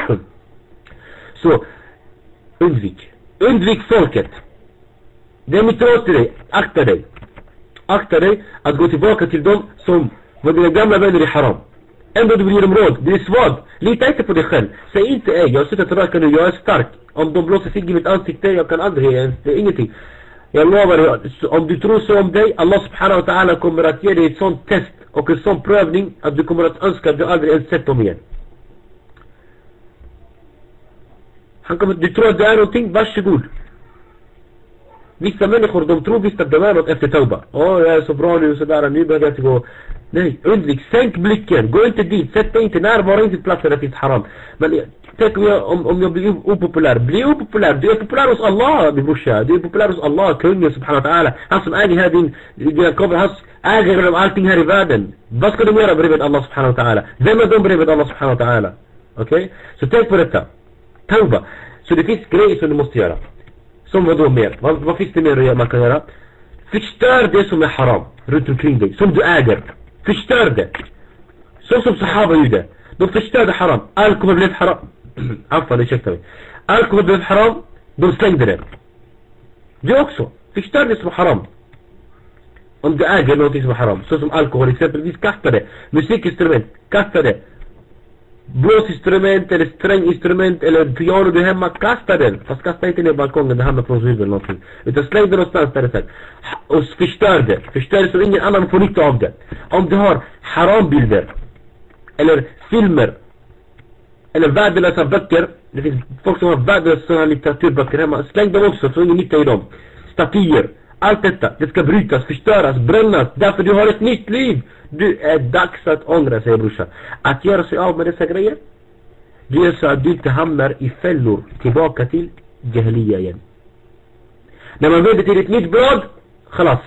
Så undvik folket. Det är mitt råd till dig. Akta dig att gå tillbaka till dem som var dina gamla vänner i haram. Ändå du blir dem råd, du är svag. Lita inte på dig själv. Säg inte: jag har suttit och röka nu, jag är stark. Om de blåser sig i mitt ansikte, jag kan aldrig, det är ingenting. Jag lovar, om du tror så om dig, Allah subhanahu wa ta'ala kommer att ge dig ett sånt test och en sån prövning att du kommer att önska att du aldrig ens sett dem igen. Du tror att det är någonting, varsågod. Vissa människor, de tror visst att det är något efter tauba. Jag är så bra nu och sådär, nu behöver jag inte gå. Nej, undvik, sänk blicken, gå inte dit, sätt dig inte, närvara inte platser där det finns haram. Men tänk om jag blir opopulär. Bli opopulär, du är populär hos Allah, min brorsa. Du är populär hos Allah, kungen subhanahu wa ta'ala. Han som äger här dina kommer, han äger om allting här i världen. Vad ska de göra bredvid Allah subhanahu wa ta'ala? Vem är de bredvid Allah subhanahu wa ta'ala? Okej? Så tänk på detta. Tauba. Så det finns grejer som du måste göra. Som vad då mer? Vad finns det mer man kan göra? Förstör det som är haram runt omkring dig, som du äger. Förstör det. Så som sahaba gjorde. De förstörde haram. Alkohol blev haram. Afan, ursäkta mig. Alkohol blev haram. De slängde det. Det också. Förstör det som är haram. Om du äger något som är haram. Så som alkohol exempelvis, kasta det. Musikinstrument, kasta det. Blåsinstrument eller stränginstrument eller piano du hemma, kasta den. Fast kasta inte ner balkongen, det hamnar från huvud eller någonting. Utan släng det någonstans där det sagt. Och förstör det så ingen annan får nytta av det. Om du har harambilder eller filmer eller värdelösa böcker, det finns folk som har värdelösa litteraturböcker hemma, släng dem också så ingen nytta i dem. Statyer, allt detta, det ska brytas, förstöras, brännas, därför du har ett nytt liv. Du är dags att ångra, säger brorsan. Att göra sig av med dessa grejer, det är så att du inte hamnar i fällor tillbaka till jahiliya igen. När man vänder till ett nytt blad, khalas.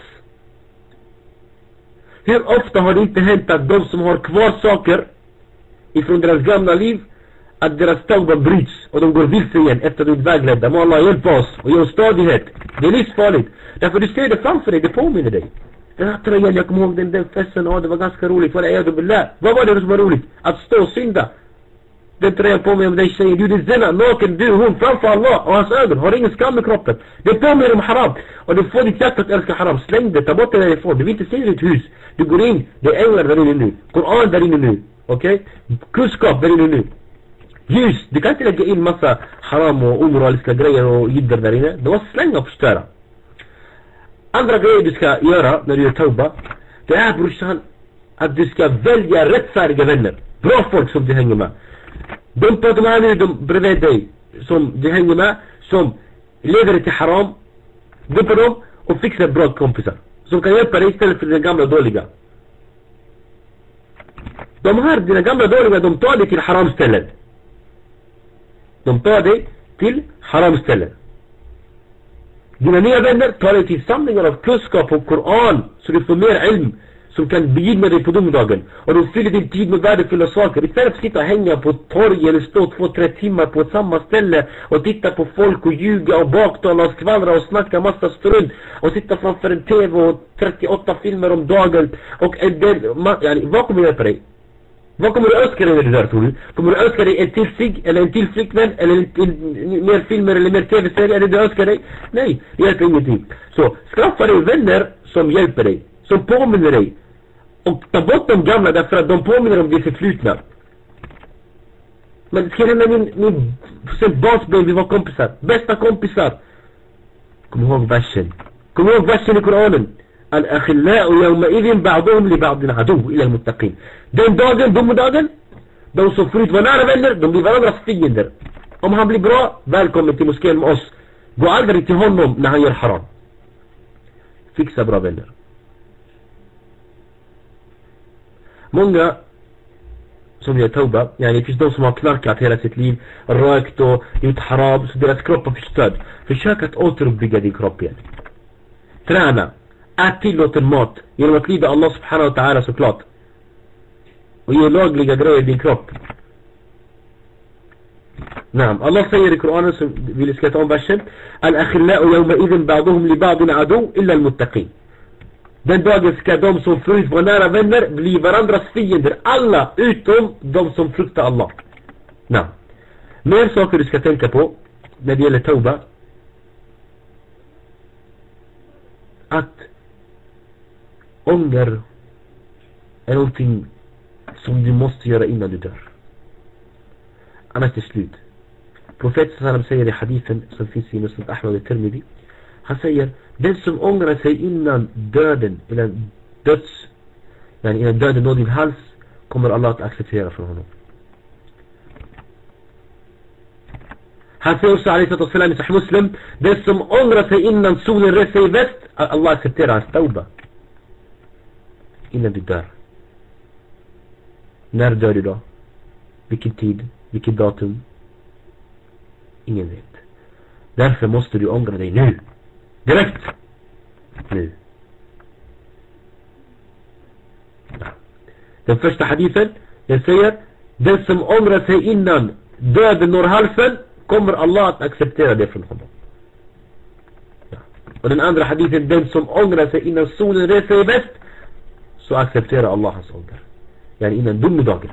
Hur ofta har det inte hänt att de som har kvar saker ifrån deras gamla liv, att deras tauba bryts och de går vilse igen efter att de är vägledda. Må Allah hjälpa oss och ge oss stadighet. Det är livsfarligt. Därför du ser det framför dig, det påminner dig. Den här tröjan, jag kommer ihåg den festen, det var ganska roligt. Vad var det som var roligt? Att stå och synda. Den tröjan påminner om den tjejen, du din zina, naken, du, hon, framför Allah och hans ögon, har ingen skam i kroppen. Det påminner om haram. Och du får ditt hjärta att älska haram. Släng det, ta bort det därifrån. Du vill inte se ditt hus. Du går in, det är änglar där inne nu. Koran där inne nu. Okej? Kunskap där inne nu. Ljus, du kan inte lägga in massa haram och omoraliska grejer och jidder där inne. Du måste slänga och förstöra. Andra grejer du ska göra när du gör tauba, det är brorsan att du ska välja rättfärdiga vänner. Bra folk som du hänger med. Dumpa de här nu bredvid dig som du hänger med, som leder dig till haram. Dumpa dem och fixa bra kompisar som kan hjälpa dig istället för den gamla dåliga. De här, dina gamla dåliga, de tar dig till haramställen. De tar dig till haramställen. Dina nya vänner tar dig till samlingar av kunskap och Koran så du får mer ilm som kan begynna dig på domedagen. Och de fyller din tid med värdefulla saker. Istället för att sitta och hänga på ett torg eller stå 2-3 timmar på samma ställe och titta på folk och ljuga och baktala och skvallra och snacka massa strunt och sitta framför en tv och 38 filmer om dagen och en del, vad kommer jag hjälpa dig? Vad kommer du önska dig när du dör, tror du? Kommer du önska dig en till sig eller en till flickvän eller mer filmer eller mer tv-serier eller du önskar dig? Nej, det hjälper ingenting. Så skaffa dig vänner som hjälper dig, som påminner dig. Och ta bort de gamla därför att de påminner om det förflutna. Men det ska hända min basben, vi var kompisar, bästa kompisar. Kom ihåg versen i Koranen. Al-akhillau yawma idhin ba'duhum li ba'din adu ila al-muttaqin. Den dagen, domedagen, de som förut var nära vänner, de blir varandras fiender. Om han blir bra, välkommen till moskén med oss. Gå aldrig till honom när han gör haram. Fixa bra vänner. Många som gör tauba, det finns de som har knarkat hela sitt liv, rökt och gjort haram, så deras kropp har förstörd. Försök att återuppbygga din kropp igen. Träna. Ät tillåten mat genom att lyda Allah subhanahu wa ta'ala såklart. Och ge lagliga grejer i din kropp. Allah säger i Koranen, som vill ska ta om versen, Al-akhillau yawma idhin ba'duhum li ba'din adu illa al-muttaqin. Den dagen ska de som förut var nära vänner bli varandras fiender. Alla utom de som fruktar Allah. Mer saker du ska tänka på när det gäller tauba. Att ånger är någonting som du måste göra innan du dör. Annars till slut. Profeten sallam säger i hadithen som finns i Musnad Ahmad al-Tirmidhi. Han säger, den som ångrar sig innan döden, eller innan döden når din hals, kommer Allah att acceptera från honom. Han säger också alayhi sallam i Sahih Muslim, den som ångrar sig innan solen reser i väst, Allah accepterar hans tauba. Innan du dör. När dör du då? Vilken tid? Vilket datum? Ingen vet. Därför måste du ångra dig nu. Direkt. Nu. Ja. Den första hadithen, den säger: den som ångrar sig innan döden når halsen, kommer Allah att acceptera det från honom. Ja. Och den andra hadithen: den som ångrar sig innan solen reser i väst, så accepterar Allah hans ånger. Yani innan domedagen.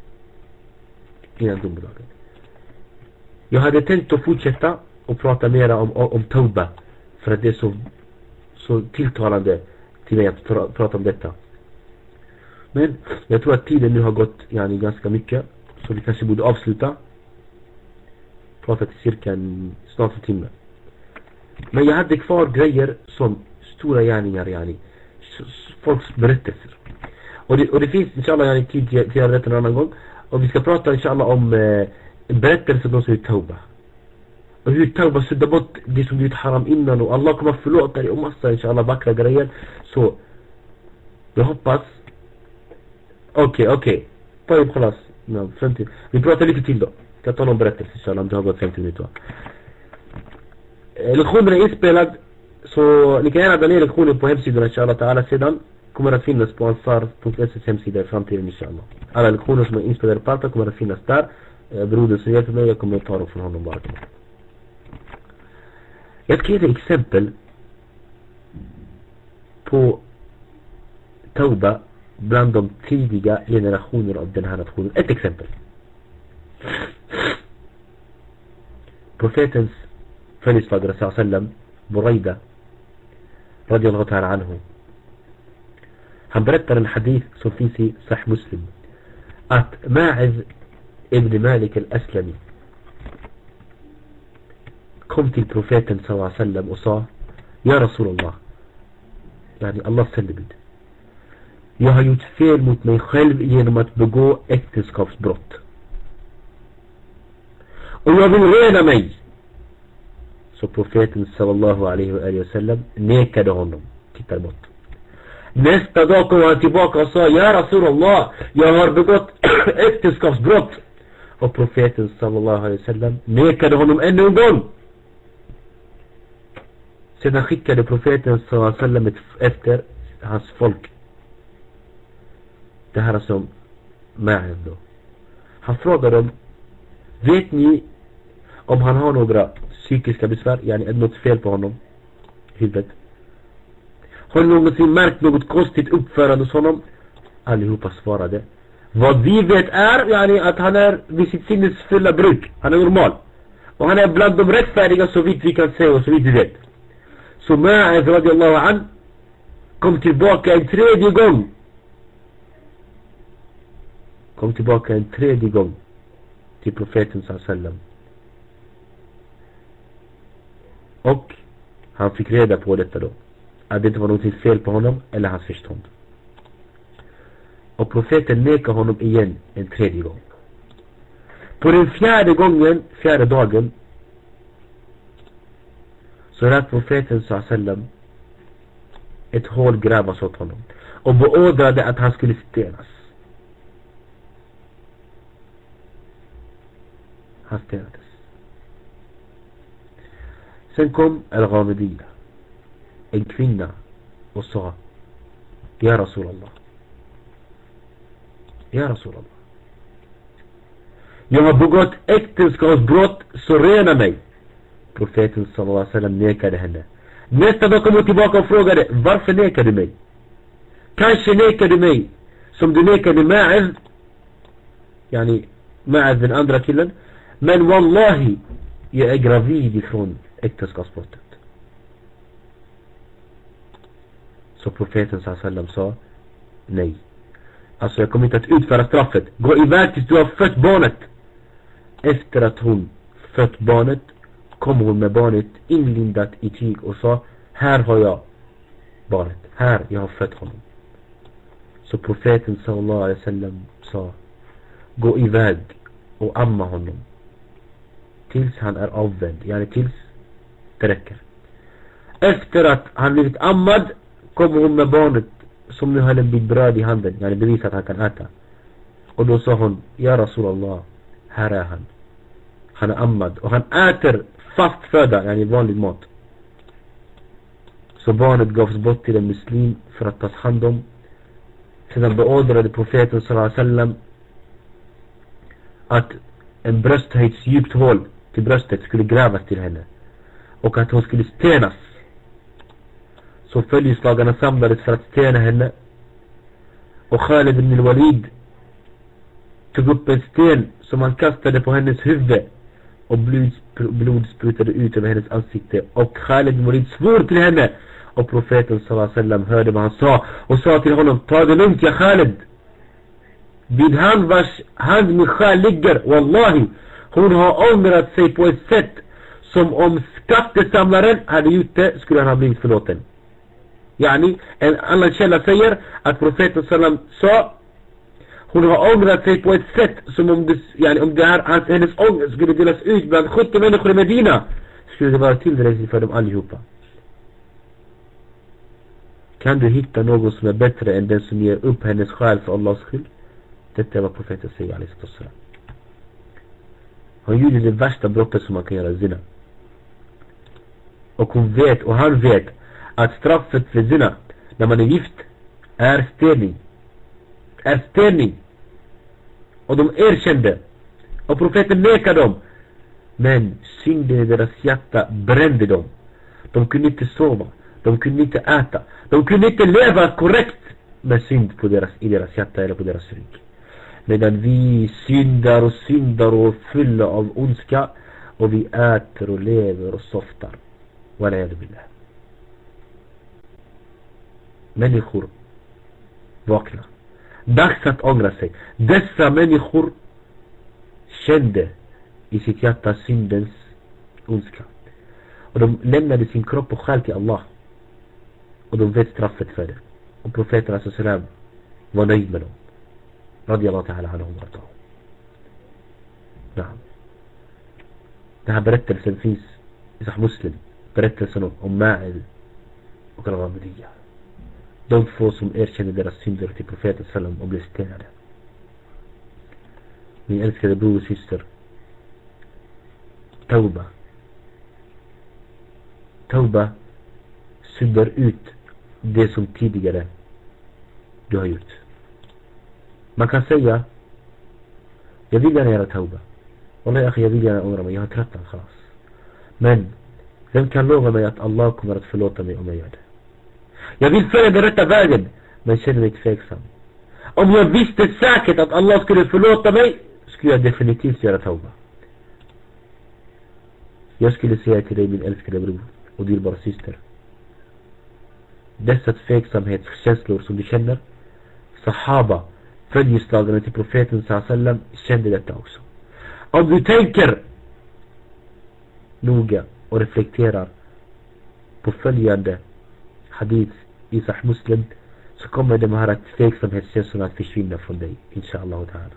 Innan domedagen. Jag hade tänkt att fortsätta och prata mer om tauba, för att det är så tilltalande till mig att prata om detta. Men jag tror att tiden nu har gått ganska mycket, så vi kanske borde avsluta. Prata till cirka snart en timme. Men jag hade kvar grejer som stora gärningar, folks berättelser. Och det finns inshallah tid till att berätta en annan gång. Och vi ska prata inshallah om berättelser som är tauba. Och hur tauba suddar bort det som blivit haram innan, och Allah kommer förlåta dig och massa inshallah vackra grejer. Så jag hoppas. Okej. طيب خلاص. نعم فهمت. Vi pratar lite till då. Ska ta någon berättelse inshallah om det har gått 50 minuter. Lektionen är inspelad, så ni kan gärna ladda ner lektionen på hemsidan inshallah ta'ala. Sedan kommer att finnas på ansar.se hemsida i framtiden inshallah. Alla lektioner som är inspelade på allt kommer att finnas där. Brodern som hjälper mig, jag kommer att ta dem från honom bara. Jag ska ge dig exempel på tauba bland de tidiga generationer av den här nationen. Ett exempel. Profetens följeslagare sallam, Buraida radiyallahu ta'ala anhu, han berättar en hadith som finns i Sahih Muslim, att Ma'iz ibn Malik al-Aslami kom till profeten sallallahu alaihi wasallam och sa: Ja Rasulullah, Allahs sändebud, jag har gjort fel mot mig själv genom att begå äktenskapsbrott, och jag vill rena mig. Så profeten sallallahu alaihi wasallam nekade honom, tittar bort. Nästa dag kom han tillbaka och sa: Ja Rasulullah, jag har begått äktenskapsbrott. Och profeten sallallahu alaihi wasallam nekade honom ännu en gång. Sedan skickade profeten sallallahu alaihi wasallam efter hans folk. Det här som Ma'id då. Han frågade dem: vet ni om han har några psykiska besvär? Är det något fel på honom? Huvudet. Har ni någonsin märkt något konstigt uppförande hos honom? Allihopa svarade: vad vi vet är att han är vid sitt sinnesfulla bruk. Han är normal. Och han är bland de rättfärdiga så vitt vi kan se och så vitt vi vet. Så Ma'id radiyallahu an kom tillbaka en tredje gång. Till profeten sallam. Och han fick reda på detta då, att det inte var något fel på honom eller hans förstånd. Och profeten nekade honom igen en tredje gång. På den fjärde dagen, så lät profeten sallam ett hål grävas åt honom och beordrade att han skulle stenas. Han stenades. Sen kom Al-Ghamidiyya, en kvinna, och sa: Ja Rasulallah, jag har begått äktenskapsbrott, så rena mig. Profeten sallallahu alaihi wasallam nekade henne. Nästa dag kom hon tillbaka och frågade: varför nekar du mig? Kanske nekar du mig som du nekade Ma'id, Ma'id den andra killen, men wallahi, jag är gravid ifrån äktenskapsbrottet. Så profeten sallam sa: nej, alltså jag kommer inte att utföra straffet. Gå iväg tills du har fött barnet. Efter att hon fött barnet kom hon med barnet inlindat i tyg och sa: här har jag barnet, här, jag har fött honom. Så profeten sallallahu alaihi wasallam sa: gå iväg och amma honom tills han är avvänd, tills det räcker. Efter att han blivit ammad kommer hon med barnet som nu har en bit bröd i handen, bevisat att han kan äta. Och då sa hon: ja Rasulallah, här är han. Han är ammad och han äter fast föda, yani vanlig mat. Så barnet gavs bort till en muslim för att tas hand om. Sedan beordrade profeten sallallahu alaihi wasallam att en brösthöjds djupt hål till bröstet skulle grävas till henne och att hon skulle stenas. Så följeslagarna samlades för att stena henne, och Khalid ibn al-Walid tog upp en sten som han kastade på hennes huvud, och blod sprutade ut över hennes ansikte, och Khalid ibn al-Walid svor till henne, och profeten sallallahu alaihi wasallam hörde vad han sa och sa till honom: ta det lugnt, ja Khalid. Vid han vars hand min själ ligger, wallahi, hon har ångrat sig på ett sätt som om skattesamlaren hade gjort det skulle han ha blivit förlåten. Yani, en annan källa säger att profeten sallam sa: hon har ångrat sig på ett sätt som om det, yani, om det här, hennes ångest skulle delas ut bland 70 människor i Medina, skulle det vara tillräckligt för dem allihopa. Kan du hitta någon som är bättre än den som ger upp hennes själ för Allahs skull? Detta är vad profeten säger, alayhi sallam. Hon gjorde det värsta brottet som man kan göra, zina. Och hon vet, och han vet, att straffet för zina när man är gift är stening. Är stening. Och de erkände. Och profeten nekade dem. Men synden i deras hjärta brände dem. De kunde inte sova. De kunde inte äta. De kunde inte leva korrekt med synd i deras hjärta eller på deras rygg. Medan vi syndar och fyller av ondska, och vi äter och lever och softar. Wala'adu billah. Människor vakna. Dags att ångra sig. Dessa människor kände i sitt hjärta syndens ondska. Och de lämnade sin kropp och själ till Allah. Och de vet straffet för det. Och profeten sallam var nöjd med dem. Radiyallahu ta'ala anhum wa ta'ala. Den här berättelsen finns i Sahih Muslim. Berättelsen om Ma'il och Al-Ghamidiyya. De två som erkände deras synder till profeten sallam och blev stenade. Min älskade bror och syster, Tauba suddar ut det som tidigare du har gjort. Man kan säga: jag vill gärna göra Tauba. Wallahi, jag vill gärna ångra mig. Jag har tröttat, khalas. Men vem kan lova mig att Allah kommer att förlåta mig om jag gör det? Jag vill följa den rätta vägen, men känner mig tveksam. Om jag visste säkert att Allah skulle förlåta mig, skulle jag definitivt göra Tauba. Jag skulle säga till dig, min älskade bror och dyrbara syster, dessa tveksamhetskänslor som du känner, Sahaba, följeslagarna till profeten sallam, kände detta också. Om du tänker noga och reflekterar på följande hadith i Sahih Muslim, så kommer de här tveksamhetskänslorna att försvinna från dig, inshallah ta'ala.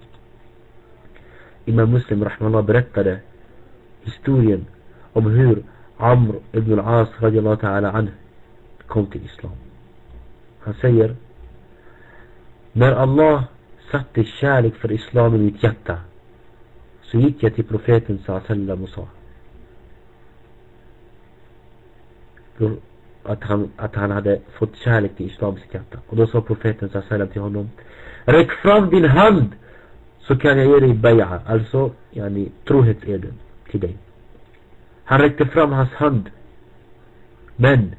Imam Muslim rahmanallah berättade historien om hur Amr ibn al-As radiyallahu ta'ala anhu kom till islam. Han säger: när Allah satte kärlek för islam i mitt hjärta, så gick jag till profeten sallam och sa att han hade fått kärlek till islam i sitt hjärta. Och då sa profeten sallam till honom: räck fram din hand så kan jag ge dig bay'a, alltså yani trohetseden till dig. Han räckte fram hans hand, men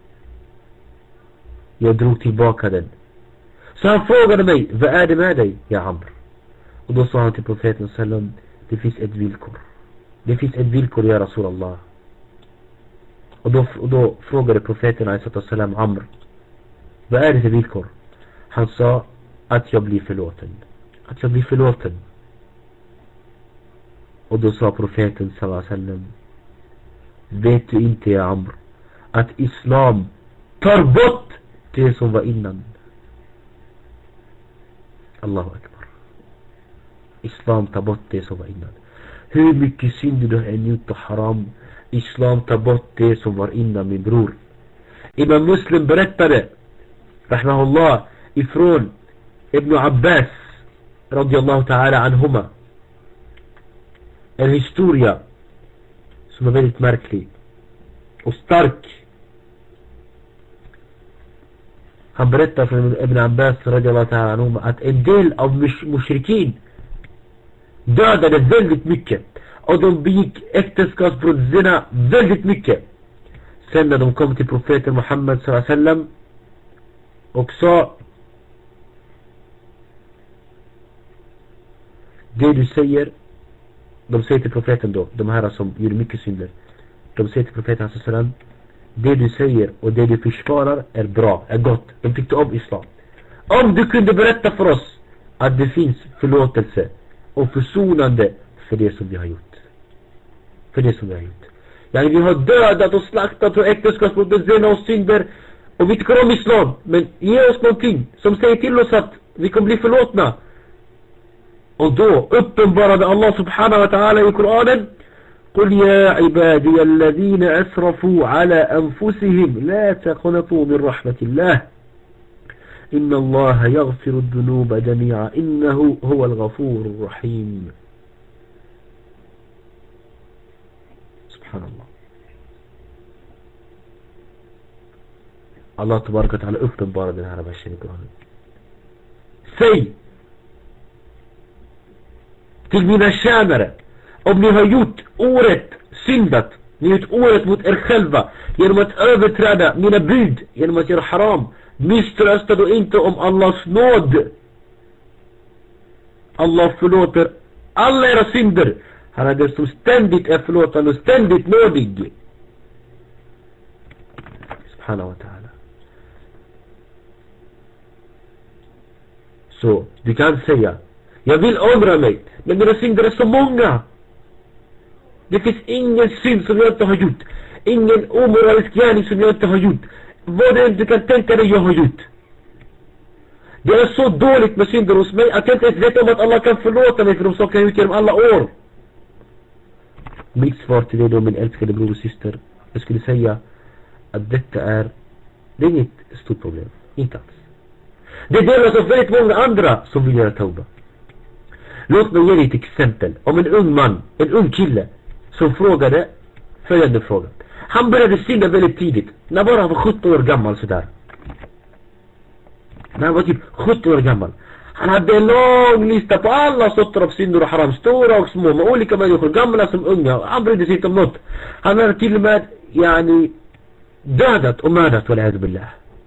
jag drog tillbaka den. Så han frågade mig: vad är det med dig, ja Amr? Och då sa han till profeten sallam: det finns ett villkor. Det finns ett villkor, ja Rasulallah. Och då frågade profeten sallam Amr: vad är det för villkor? Han sa: att jag blir förlåten. Att jag blir förlåten. Och då sa profeten sallam: vet du inte, ja Amr, att islam tar bort det som var innan? Allahu akbar. Islam tar bort det som var innan. Hur mycket synd du har gjort och haram, islam tar bort det som var innan, min bror. Imam Muslim berättade rahmahullah ifrån Ibn Abbas radiyallahu ta'ala anhuma. En historia som är väldigt märklig och stark. Han berättar från Ibn Abbas radiyallahu ta'ala anhuma att en del av mushrikin dödade väldigt mycket. Och de begick äktenskapsbrott, zina, väldigt mycket. Sen när de kom till profeten Muhammad sallallahu alaihi wasallam och sa: det du säger, de säger till profeten då, de här som gör mycket synder, de säger till profeten sallallahu alaihi wasallam: det du säger och det du försvarar är bra, är gott. De tyckte om islam. Om du kunde berätta för oss att det finns förlåtelse och försonande för det som vi har gjort. För det som vi har gjort. Ja, vi har dödat och slaktat och äktenskapsbrott och zina och synder. Och vi tycker om islam. Men ge oss någonting som säger till oss att vi kommer bli förlåtna. Och då uppenbarade Allah subhanahu wa ta'ala i Koranen: قل يا عبادي الذين أسرفوا على أنفسهم لا تقنطوا من رحمة الله إن الله يغفر الذنوب جميعا إنه هو الغفور الرحيم. سبحان الله. Allah تبارك وتعالى uppenbarar den här versen i Koranen. Säg till mina tjänare: om ni har gjort orätt, syndat, ni har gjort orätt mot er själva genom att överträda mina bud, genom att göra haram, misströsta då inte om Allahs nåd. Allah förlåter alla era synder. Han är den som ständigt är förlåtande och ständigt nådig. Subhanahu wa ta'ala. Så du kan säga: jag vill ångra mig, men mina synder är så många. Det finns ingen synd som jag inte har gjort. Ingen omoralisk gärning som jag inte har gjort. Vad det är du kan tänka dig jag har gjort. Det är så dåligt med synder hos mig att jag inte ens vet om att Allah kan förlåta mig för de saker jag gjort genom alla år. Mitt svar till dig då, min älskade bror och syster, jag skulle säga att det är inget stort problem. Inte alls. Det delas av väldigt många andra som vill göra tauba. Låt mig ge dig ett exempel om en ung man, en ung kille som frågade följande fråga. Han började synda väldigt tidigt, när bara han var 17 år gammal sådär. När han var typ 70 år gammal. Han hade en lång lista på alla sorter av synder och haram, stora och små, med olika människor, gamla som unga. Han brydde sig inte om något. Han hade till och med dödat och mördat, wal billah.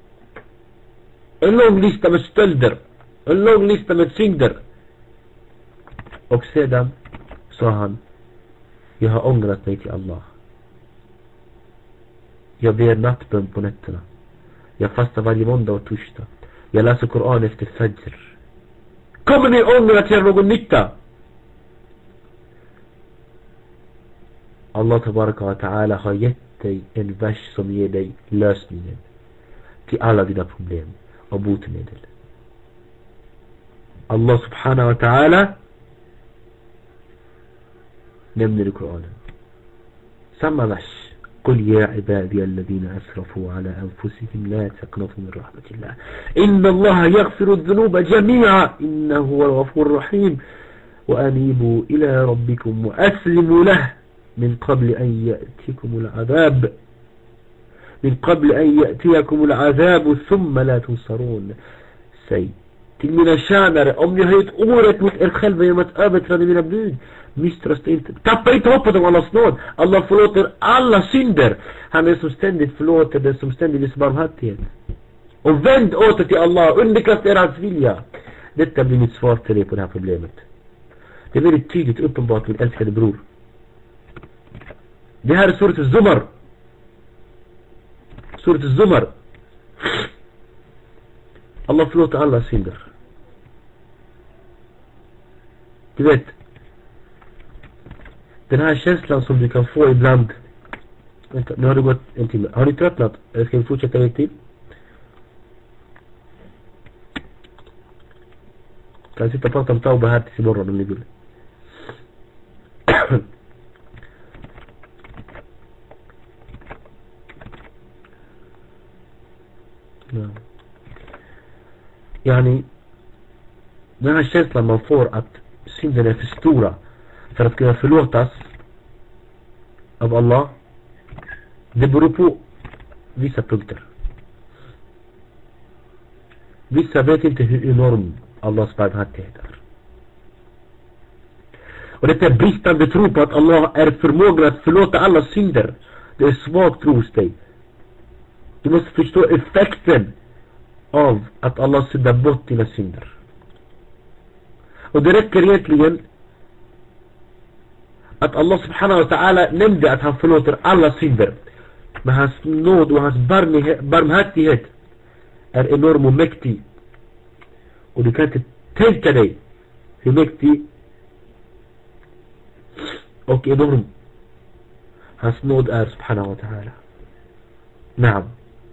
En lång lista med stölder, en lång lista med synder. Och sedan sa han: jag har ångrat mig till Allah. Jag ber nattbön på nätterna. Jag fastar varje måndag och torsdag. Jag läser Koran efter fajr. Kommer ni ångra till någon nytta? Allah tabaraka wa ta'ala har gett dig en vers som ger dig lösningen till alla dina problem och botemedel. Allah subhanahu wa ta'ala nämner i Koranen samma vers: قل يا عبادي الذين أسرفوا على أنفسهم لا تقنطوا من رحمة الله إن الله يغفر الذنوب جميعا إنه هو الغفور الرحيم وأنيبوا إلى ربكم وأسلموا له من قبل أن يأتيكم العذاب ثم لا تنصرون. Säg till mina tjänare: om ni har gjort orätt mot er själva genom att överträda mina bud, misströsta inte. Tappa inte hoppet om Allahs nåd. Allah förlåter alla synder. Han är som ständigt förlåter, den som ständigt visar barmhärtighet. Och vänd åter till Allah, underkasta er hans vilja. Detta blir mitt svar till dig på det här problemet. Det är väldigt tydligt, uppenbart, min älskade bror. Det här är Surat al-Zumar. Surat al-Zumar. Allah förlåter alla synder. Du vet, den här känslan som du kan få ibland. Vänta, nu har det gått en timme. Har ni tröttnat? Eller ska vi fortsätta en till? Kan sitta och prata om tauba här tills imorgon om ni vill. يعني Den här känslan man får att synden är för stora för att kunna förlåtas av Allah, det beror på vissa punkter. Vissa vet inte hur enorm Allahs barmhärtighet är. Och detta är bristande tro på att Allah är förmågan att förlåta alla synder. Det är svag tro hos dig. Du måste förstå effekten av att Allah suddar bort dina synder. Och det räcker egentligen att Allah subhanahu wa ta'ala nämnde att han förlåter alla synder. Men hans nåd och hans barmhärtighet är enorm och mäktig. Och du kan inte tänka dig hur mäktig och enorm hans nåd är subhanahu wa ta'ala. Naam.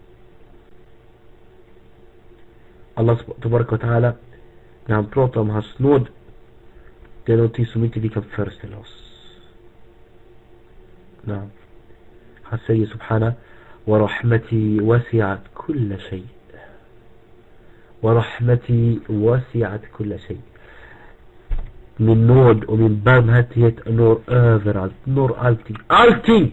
Allah subhanahu wa ta'ala, när han pratar om hans nåd, det är något som inte vi kan föreställa oss. Naam. Han säger subhanahu wa rahmati wasi'at kulla shay. Wa rahmati wasi'at kulla shay. Min nåd och min barmhärtighet når överallt, når allting. Allting!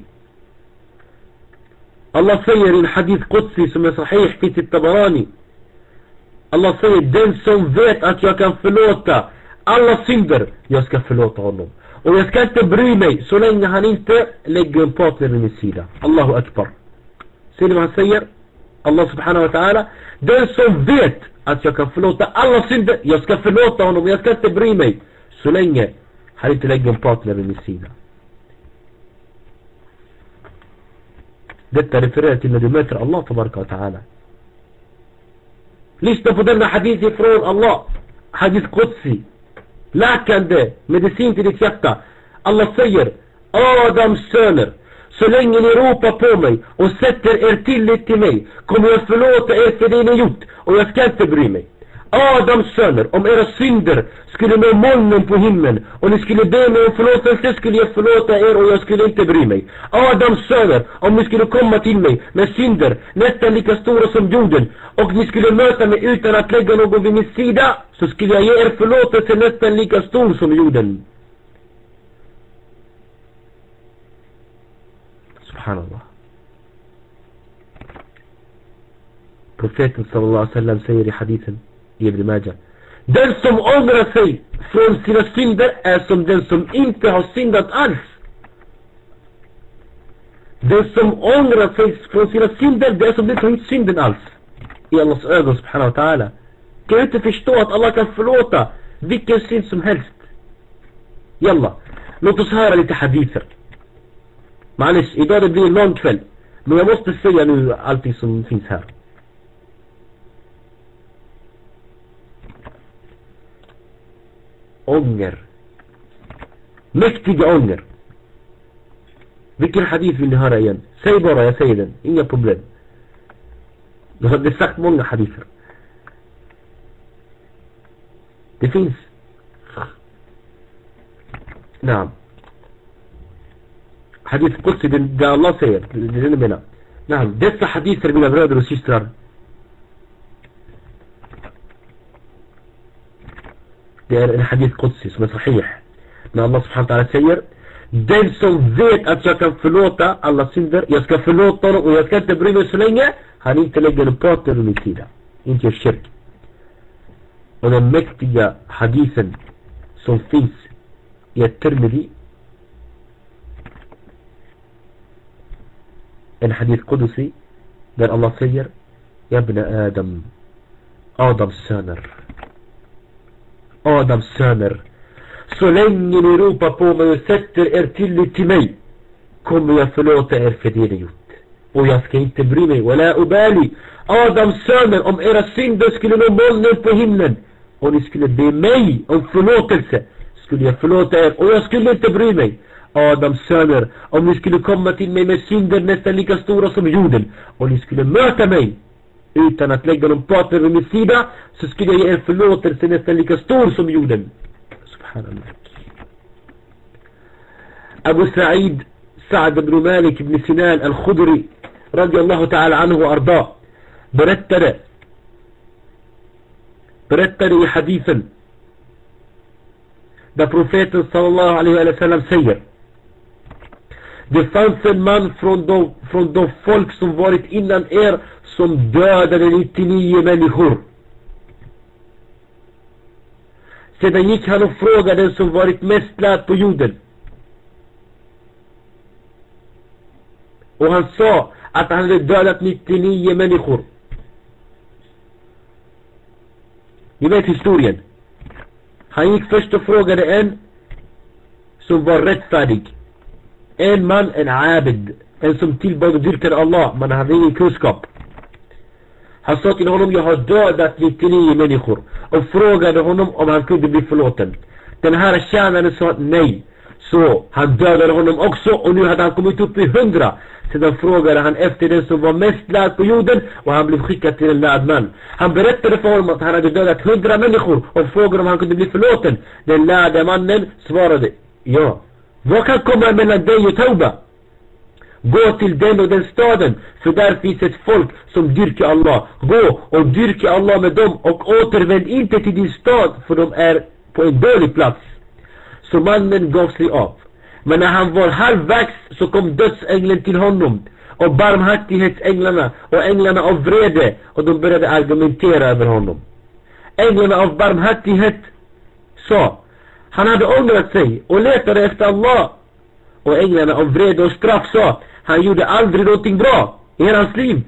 Allah säger i en hadith qudsi som är sahih i Tabarani. Allah säger, den som vet att jag kan förlåta alla synder, jag ska förlåta honom. Och jag ska inte bry mig så länge han inte lägger en partner vid min sida. Allahu akbar. Ser ni vad han säger? Allah subhanahu wa ta'ala, den som vet att jag kan förlåta alla synder, jag ska förlåta honom. Jag ska inte bry mig så länge han inte lägger en partner vid min sida. Detta refererar till när du möter Allah tabaraka wa ta'ala. Lyssna på denna hadith ifrån Allah. Hadith qudsi. Läkande medicin till ditt hjärta. Allah säger, Adams söner, så länge ni ropar på mig och sätter er tillit till mig, kommer jag förlåta er för det ni gjort, och jag ska inte bry mig. Adams söner, om era synder skulle nå molnen på himlen och ni skulle be mig om förlåtelse, skulle jag förlåta er och jag skulle inte bry mig. Adams söner, om ni skulle komma till mig med synder nästan lika stora som jorden och ni skulle möta mig utan att lägga någon vid min sida, så skulle jag ge er förlåtelse nästan lika stor som jorden. Subhanallah. Profeten sallallahu alaihi wasallam säger i hadithen i Ibn Majah, den som ångrar sig från sina synder är som den som inte har syndat alls. Den som ångrar sig från sina synder, det är som den som inte synden alls i Allahs ögon subhanahu wa ta'ala. Kan du inte förstå att Allah kan förlåta vilken synd som helst? Jalla, låt oss höra lite hadither. Manish, idag det blir en lång kväll, men jag måste säga nu allting som finns här. Ånger. Mäktiga ånger. Vilken hadith vill ni höra igen? Säg bara, jag säger den. Inga problem. Du har sagt många hadither. Det finns. Naam. Hadith qudsi, det Allah säger. Det är det jag menar. Naam. Dessa hadither, mina bröder och systrar, det är en hadith qudsi som är sahih. När Allah subhanahu wa ta'ala säger, den som vet att jag kan förlåta alla synder, jag ska förlåta honom och jag ska inte bry mig så länge han inte lägger en partner vid min sida, inte gör kyrk. Och den mäktiga hadithen som finns i At-Tirmidhi, en hadith qudsi där Allah säger, Jabna Adam, Adams söner, Adams söner, så länge ni ropar på mig och sätter er tillit till mig, kommer jag förlåta er för det ni gjort. Och jag ska inte bry mig. Wala ubali. Adams söner, om era synder skulle nå molnen på himlen och ni skulle be mig om förlåtelse, skulle jag förlåta er och jag skulle inte bry mig. Adams söner, om ni skulle komma till mig med synder nästan lika stora som jorden och ni skulle möta mig utan att lägga någon partner vid min sida, så skulle jag ge en förlåtelse nästan lika stor som jorden. Subhanallah. Abu Sa'd ibn Malik ibn Sinan al-Khudri radiyallahu ta'ala anhu wa arda berättade i hadithen där profeten sallallahu alaihi wa sallam säger: det fanns en man från de folk som varit innan er som dödade 99 människor. Sedan gick han och frågade den som varit mest lärd på jorden. Och han sa att han hade dödat 99 människor. Ni vet historien. Han gick först och frågade en som var rättfärdig. En man, en abid. En som tillbad och dyrkade Allah, men han hade ingen kunskap. Han sa till honom: jag har dödat 99 människor. Och frågade honom om han kunde bli förlåten. Den här tjänaren sa nej. Så han dödade honom också, och nu hade han kommit upp i 100. Sedan frågade han efter den som var mest lärd på jorden, och han blev skickad till en lärd man. Han berättade för honom att han hade dödat 100 människor och frågade om han kunde bli förlåten. Den lärde mannen svarade: ja. Vad kan komma mellan dig och Tauba? Gå till den och den staden, för där finns ett folk som dyrkar Allah. Gå och dyrka Allah med dem, och återvänd inte till din stad, för de är på en dålig plats. Så mannen gav sig av. Men när han var halvvägs så kom dödsängeln till honom, och barmhärtighetsänglarna och änglarna av vrede, och de började argumentera över honom. Änglarna av barmhärtighet sa: han hade ångrat sig och letade efter Allah. Och änglarna av vrede och straff sa: han gjorde aldrig någonting bra i hans liv.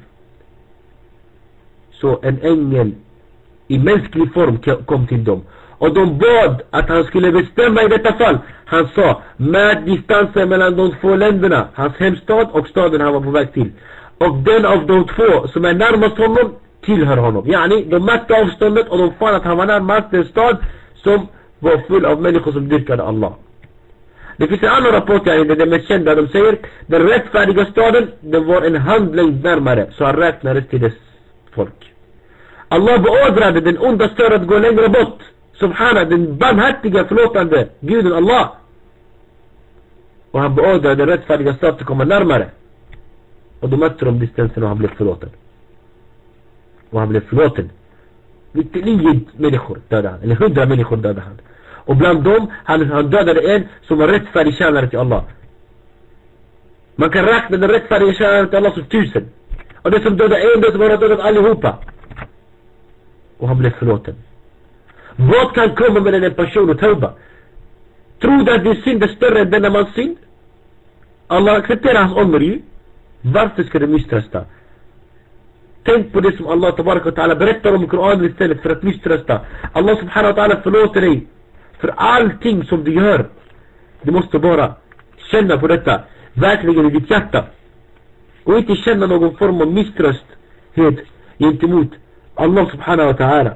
Så en ängel i mänsklig form kom till dem, och de bad att han skulle bestämma i detta fall. Han sa: mät distansen mellan de två länderna, hans hemstad och staden han var på väg till, och den av de två som är närmast honom tillhör honom. Yani, de mätte avståndet, och de fann att han var närmast en stad som var full av människor som dyrkade Allah. Det finns en annan rapport där det är mest kända. De säger: den rättfärdiga staden, den var en handlängd närmare, så han räknades till dess folk. Allah beordrade den onda större att gå längre bort. Subhana, den barmhärtiga förlåtande Guden Allah. Och han beordrade den rättfärdiga staden att komma närmare. Och då mötte de distansen, och han blev förlåten. Och han blev förlåten. 99 människor dödade han, eller 100 människor dödade han. Och bland dem, han dödade en som var rättfärdig tjänare till Allah. Man kan räkna den rättfärdiga tjänaren till Allah som 1000. Och det som dödade en, det som har dödat allihopa. Och han blev förlåten. Vad kan komma med en person och tauba? Tror du att din synd är större än denna mans synd? Allah accepterar hans ånger ju. Varför ska du misströsta? Tänk på det som Allah tabaraka wa ta'ala berättar om i Koranen istället för att misströsta. Allah subhanahu wa ta'ala förlåter dig för allting som du gör. Du måste bara känna på detta verkligen i ditt hjärta, och inte känna någon form av misströsthet gentemot Allah subhanahu wa ta'ala.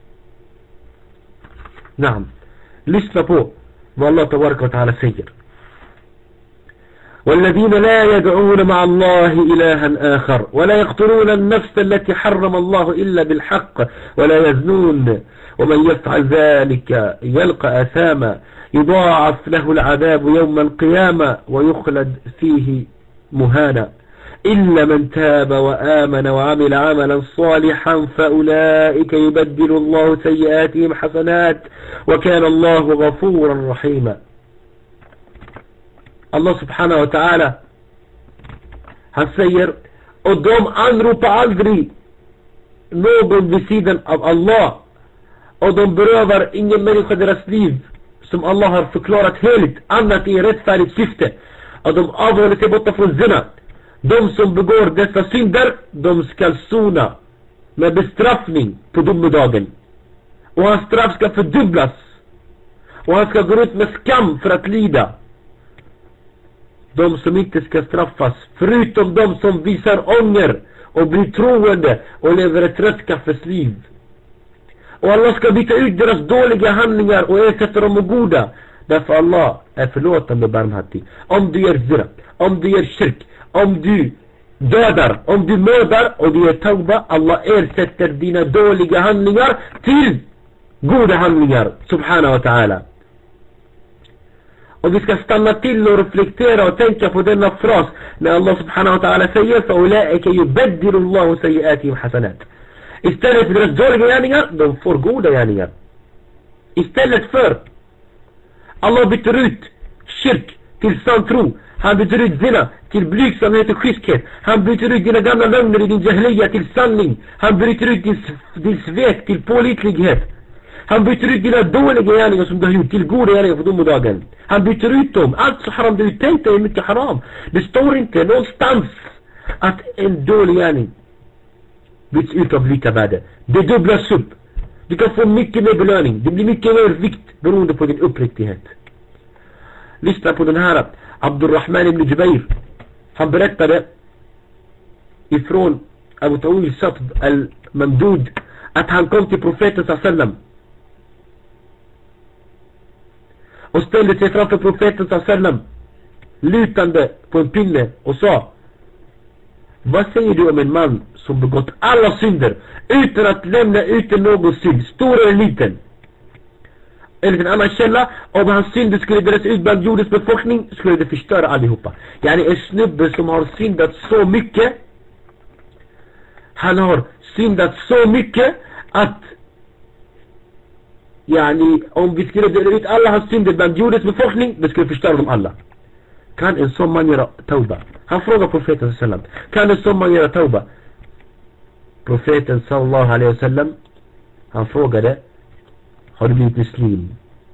Naam. Lyssna på vad Allah tabaraka wa ta'ala säger: والذين لا يدعون مع الله إلها آخر ولا يقتلون النفس التي حرم الله إلا بالحق ولا يزنون ومن يفعل ذلك يلقى أثاما يضاعف له العذاب يوم القيامة ويخلد فيه مهانا إلا من تاب وآمن وعمل عملا صالحا فأولئك يبدل الله سيئاتهم حسنات وكان الله غفورا رحيما. Allah subhanahu wa ta'ala, han säger: och de anropar aldrig någon vid sidan av Allah, och de berövar ingen människa deras liv som Allah har förklarat heligt annat i rättfärdigt syfte, och de avhåller sig borta från zina. De som begår dessa synder, de ska sona med bestraffning på domedagen, och hans straff ska fördubblas, och han ska gå ut med skam för att lida. De som inte ska straffas, förutom de som visar ånger och blir troende och lever ett rättskaffes liv. Och Allah ska byta ut deras dåliga handlingar och ersätta dem med goda. Därför Allah är förlåtande och barmhärtig. Om du gör zina, om du gör kyrk, om du dödar, om du mördar och du gör tauba, Allah ersätter dina dåliga handlingar till goda handlingar, subhanahu wa ta'ala. Och vi ska stanna till och reflektera och tänka på denna fras när Allah subhanahu wa ta'ala säger: فَأُولَٰئِكَ يُبَدِّلُ اللَّهُ سَيِّئَاتِهِمْ حَسَنَاتٍ. Istället för deras dåliga gärningar, de får goda gärningar. Istället för Allah byter ut kyrk till sann tro. Han byter ut zina till blygsamhet och kyskhet. Han byter ut dina gamla lögner i din jahiliya till sanning. Han byter ut din svek till pålitlighet. Han byter ut dina dåliga gärningar som du har gjort till goda gärningar för domedagen. Han byter ut dem. Allt så haram du tänkte är mycket haram. Det står inte någonstans att en dålig gärning byts ut av lika värde. Det dubblas upp. Du kan få mycket mer belöning. Det blir mycket mer vikt beroende på din uppriktighet. Lyssna på den här Abdurrahman ibn Jubair. Han berättade ifrån Abu Tawil Satb al-Mamdud att han kom till profeten sallam och ställde sig framför profeten sallam lutande på en pinne och sa: vad säger du om en man som begått alla synder utan att lämna ut någon synd, stor eller liten? Enligt en annan källa, om hans synder skulle delas ut bland jordens befolkning skulle det förstöra allihopa. Yani en snubbe som har syndat så mycket, han har syndat så mycket att om vi skulle dela ut alla hans synder bland jordens befolkning, det skulle förstöra dem alla. Kan en sån man göra tauba? Han frågar profeten sallam, kan en sån man göra tauba? Profeten sallallahu alaihi wasallam, han frågade: har du blivit muslim?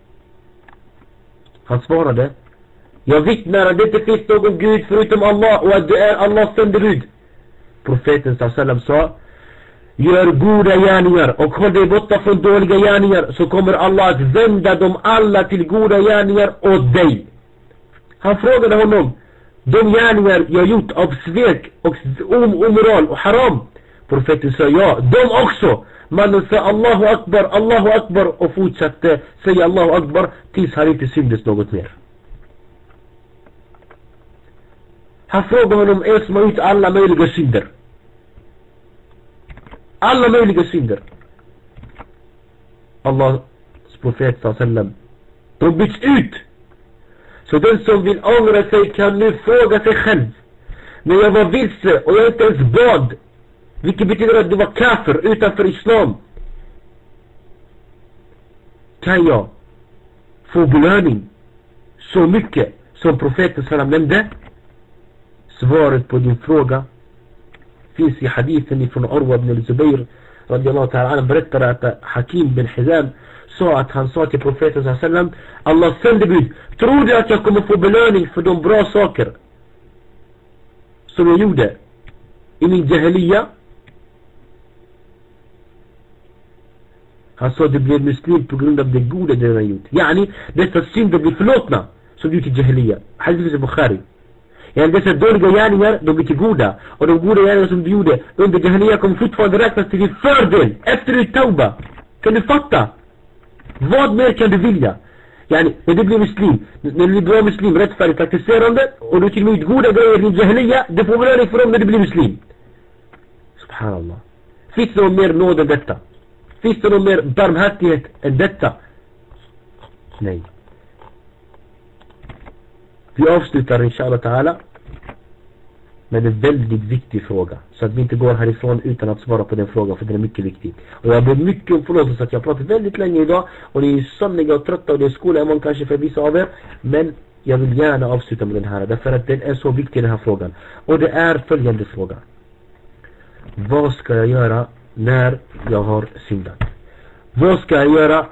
Han svarade: jag vittnar att det inte finns någon Gud förutom Allah och att du är Allahs sändebud. Profeten sallam sa: gör goda gärningar och håll dig borta från dåliga gärningar, så kommer Allah att vända dem alla till goda gärningar åt dig. Han frågade honom: de gärningar jag gjort av svek och omoral och haram? Profeten sa: ja, de också. Mannen sa Allahu Akbar och fortsatte säga Allahu Akbar tills han inte syndes något mer. Han frågade honom: en som har gjort alla möjliga synder. Alla möjliga synder. Allahs profet sallam, de byts ut. Så den som vill ångra sig kan nu fråga sig själv: när jag var vilse och jag inte ens bad, vilket betyder att du var kafir utanför islam, kan jag få belöning så mycket som profeten sallam nämnde? Svaret på din fråga finns i hadithen från Urwa ibn al-Zubayr radiyallahu ta'ala. Han berättar att Hakim bin Hizam sa att han sa till profeten sallam: Allahs sändebud, tror du att jag kommer få belöning för de bra saker som jag gjorde i min jahiliya? Han sa: du blev muslim på grund av det goda du har gjort. Dessa synder blir förlåtna som du gjort i jahiliya. Hadith al-Bukhari. Dessa dåliga gärningar, de blir till goda. Och de goda gärningar som du gjorde under jahiliya kommer fortfarande räknas till din fördel efter din tauba. Kan du fatta? Vad mer kan du vilja? När du blir muslim, när du blir muslim rättfärdigt praktiserande och du till och med goda grejer i din jahiliya, det får belöning för dem när du blir muslim. Subhanallah. Finns det någon mer nåd än detta? Finns det någon mer barmhärtighet än detta? Nej. Vi avslutar inshallah ta'ala med en väldigt viktig fråga, så att vi inte går härifrån utan att svara på den frågan, för den är mycket viktig. Och jag ber mycket om förlåtelse att jag har pratat väldigt länge idag och ni är sömniga och trötta och det är skola imorgon kanske för vissa av er, men jag vill gärna avsluta med den här därför att den är så viktig, den här frågan. Och det är följande fråga: vad ska jag göra när jag har syndat? Vad ska jag göra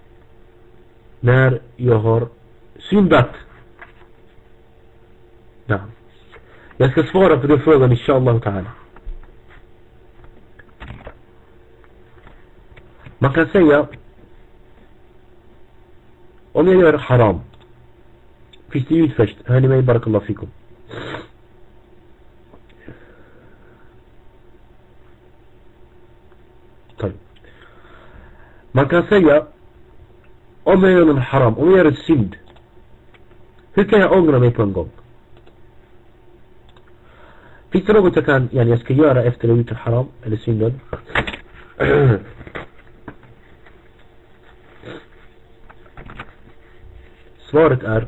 när jag har syndat? Ja. Jag ska svara på den frågan inshallah ta'ala. Man kan säga, om jag gör haram, finns det ljud först. Hör ni mig? Barakallahu fikum. Man kan säga, om jag gör en haram, om jag gör ett synd, hur kan jag ångra mig på en gång? Finns det något jag ska göra efter att jag gjort haram eller syndad? Svaret är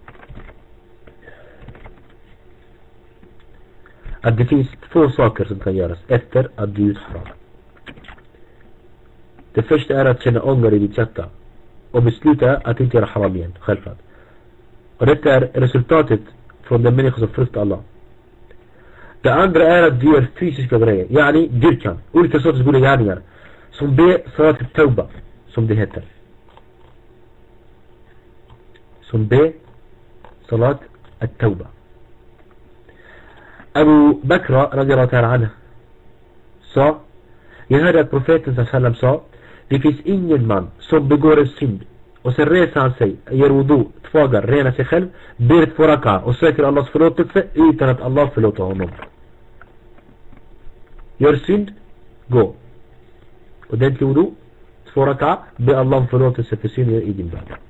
att det finns två saker som kan göras efter att du gjort haram. Det första är att känna ånger i ditt hjärta och besluta att inte göra haram igen, självklart. Och detta är resultatet från den människa som fruktar Allah. Det andra är att du gör fysiska grejer, yani dyrkan, olika sorters goda gärningar, som ber salat tauba, som det heter. Som ber salat tauba. Abu Bakra radiyallahu ta'ala anhu sa, jag hörde att profeten sallam sa, det finns ingen man som begår en synd och sen reser han sig, gör wudu, tvagar, renar sig själv, ber 2 raka och söker Allahs förlåtelse utan att Allah förlåter honom. Gör synd, gå. Och den till wudu, 2 raka, ber Allah förlåtelse för synder i din värld.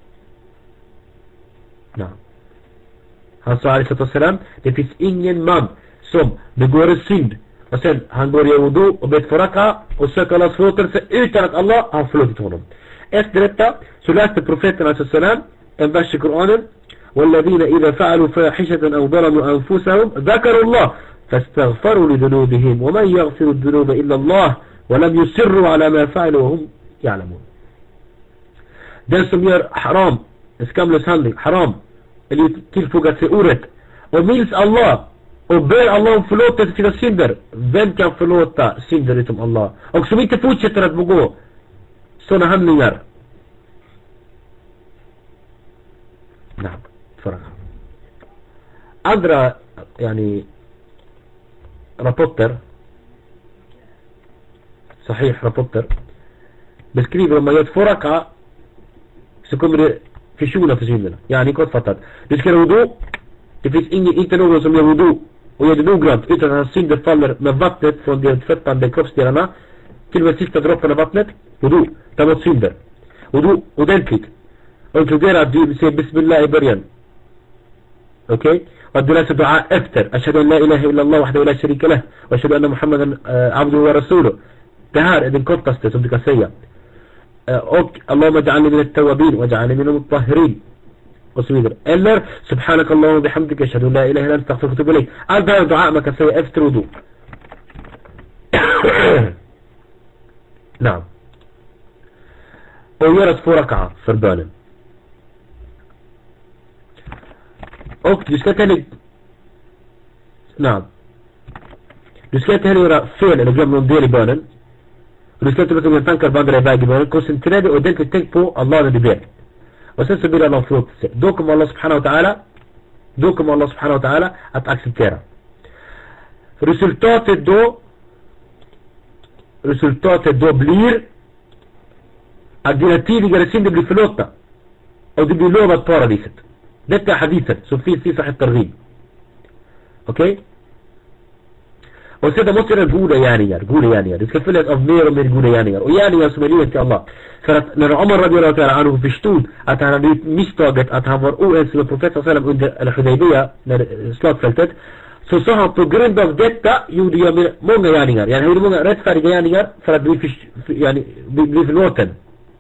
Nej. Han sa alaihissalam, det finns ingen man som begår en synd och sen han går i wudu och ber 2 raka och söker Allahs förlåtelse utan att Allah har förlåtit honom. Efter detta så läste profeten alaihissalam en vers i Koranen: والذين إذا فعلوا فاحشة أو ظلموا أنفسهم ذكروا الله فاستغفروا لذنوبهم ومن يغفر الذنوب إلا الله ولم يصروا على ما فعلوا وهم يعلمون. Den som gör haram, en skamlös handling, haram, eller tillfogat sig orätt och minns Allah och ber Allah om förlåtelse till sina synder, vem kan förlåta synder utom Allah? Och som inte fortsätter att begå sådana handlingar. Nej, förra. Andra rapporter, sahih rapporter, beskriver om man gör 2 raka så kommer det försona för synderna. Yani kortfattat, du ska göra wudu, det finns inte någon som gör wudu och gör det noggrant utan att hans synder faller med vattnet från de tvättande kroppsdelarna till och med sista droppen av vattnet. Wudu, ta bort synder. Wudu ordentligt. Och inkludera att du säger bismillah i början. Okej? Och att du läser dua efter. Ashhadu an la ilaha illallah wahdahu la sharika lah wa ashhadu anna Muhammadan abduhu wa rasuluh. Det här är den kortaste som du kan säga. Och Allahumma ja'alni min at-tawwabin wa ja'alni min al-mutahhirin. Och så vidare. Eller subhanakallahumma bihamdika ashhadu an la ilaha illa anta astaghfiruka wa atubu ilayk. Allt det här dua man kan säga efter wudu. Nej. Och göra 2 raka för bönen. Och du ska inte heller göra fel eller glömma någon del i bönen. Och du ska inte låta dina tankar vandra iväg i bönen. Koncentrera dig ordentligt, tänk på Allah när du ber. Och sen så ber Allah förlåtelse. Då kommer Allah subhanahu wa ta'ala att acceptera. Resultatet då blir att dina tidigare synder blir förlåtna och du blir lovad paradiset. Detta är hadithen som finns i Sahih Targhib. Okej? Och sedan måste det vara goda gärningar. Det ska följas av mer och mer goda gärningar. Och gärningar som är livet till Allah. För att när Omar radiyallahu ta'ala anhu förstod att han hade gjort misstaget att han var oense med profeten sallam under Al-Hudaybiyah, när slagfältet, så sa han på grund av detta gjorde jag många gärningar. Jag gjorde många rättfärdiga gärningar för att bli förlåten.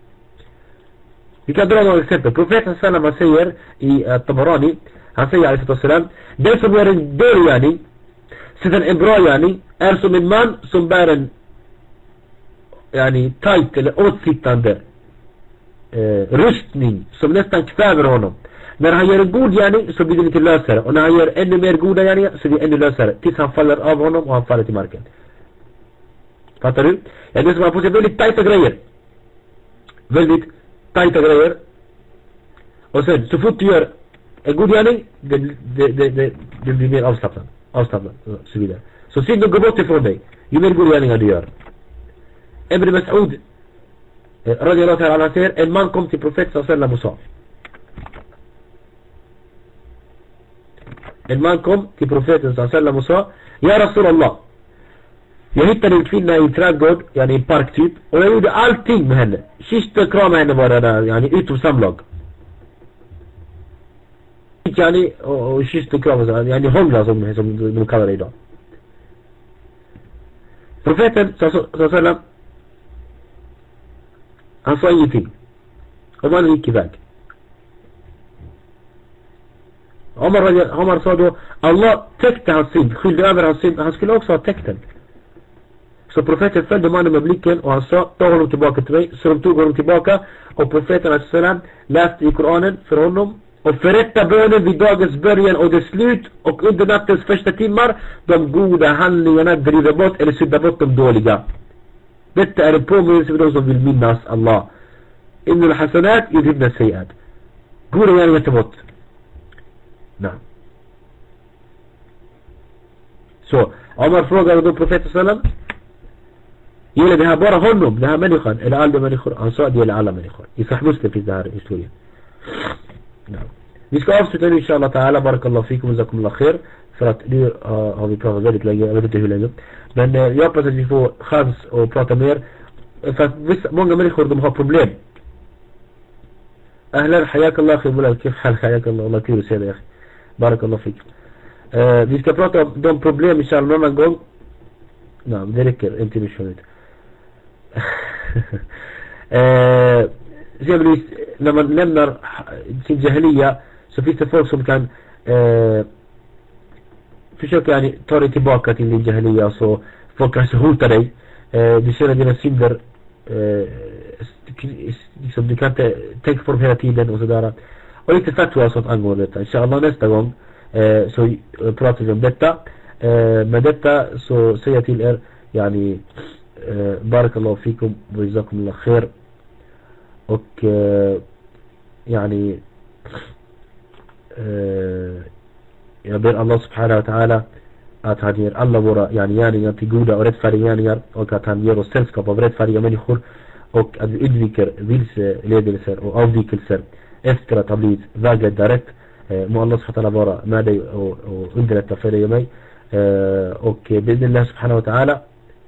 Vi kan dra några exempel. Profeten sallam han säger i Tabarani, han säger alaihissalam, den som gör en dålig gärning sedan en bra gärning är som en man som bär en tajt eller åtsittande rustning som nästan kväver honom. När han gör en god gärning så blir det lite lösare, och när han gör ännu mer goda gärningar så blir det ännu lösare tills han faller av honom och han faller till marken. Fattar du? Det är som han får sig väldigt tajta grejer. Och sen så fort du gör en god gärning det blir mer avslappnat och så vidare. Så synden går bort ifrån dig ju mer goda gärningar du gör. Ibn Mas'ud radiyallahu ta'ala säger, en man kom till profeten sallallahu och sa, ja Rasulallah, jag hittade en kvinna i en trädgård, i en park typ, och jag gjorde allting med henne. Kysste och kramade henne bara där, utom samlag. Och kysste och kramade, hångla som de kallar det idag. Profeten sallallahu, han sa ingenting. Och mannen gick iväg. Omar sa då, Allah täckte hans synd, skyllde över hans synd, han skulle också ha täckt den. Så profeten följde mannen med blicken och han sa, ta honom tillbaka till mig. Så de tog honom tillbaka och profeten sallam läste i Koranen för honom och förrätta bönen vid dagens början och dess slut och under nattens första timmar. De goda handlingarna driver bort eller suddar bort de dåliga. Detta är en påminnelse för de som vill minnas Allah. Innal hasanat yudhibna sayyat. Goda gärningar tar bort. Nej. Så, Omar frågade då profeten sallam, gäller det här bara honom, den här människan, eller alla människor? Han sa att det gäller alla människor. I Sahih Muslim finns det här historien. Ja. Vi ska avsluta nu inshallah ta'ala, barakallahu fikum, jazakumullah khair. För att nu har vi pratat väldigt länge, jag vet inte hur länge. Men jag hoppas att vi får chans att prata mer. För att många människor, de har problem. Ahlan, hayakallah khibulal, kif hal, hayakallah, Allah kul säga det. Barakallahu fikum. Vi ska prata om de problem inshallah någon annan gång. Nej, det räcker inte nu självt. Exempelvis när man lämnar sin jahiliya så finns det folk som kan försöka ta dig tillbaka till din jahiliya, så folk kanske hotar dig. Du känner dina synder, liksom, du kan inte tänka på dem hela tiden och sådär. Och lite fatwa och sånt angående detta. Inshallah nästa gång så pratar vi om detta. Med detta så säger jag till er yani barakallahu fikum wa jazakumullah khair. Och yani jag ber Allah subhanahu wa ta'ala att han ger alla våra gärningar till goda och rättfärdiga gärningar, och att han ger oss sällskap av rättfärdiga människor, och att vi undviker vilseledelser och avvikelser efter att ha blivit vägledda rätt. Må Allah subhanahu wa ta'ala vara med dig och underlätta för dig och mig. Och bidnillah subhanahu wa ta'ala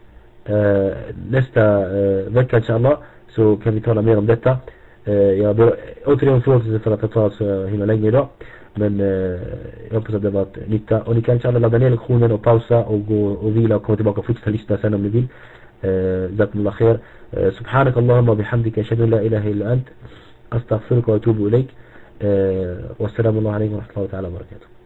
nästa vecka inshallah så kan vi tala mer om detta. Jag ber återigen förlåtelse för att jag tar så himla länge idag, men jag hoppas att det var ett nytta, och ni kan inshallah ladda ner lektionen och pausa och gå och vila och komma tillbaka och fortsätta lyssna sen om ni vill. Jazakumullah khair. Subhanak Allahumma bihamdika ashhadu an la ilaha illa ant astaghfiruka wa atubu ilayk. Wassalamu alaikum wa rahmatullahi wa barakatuh.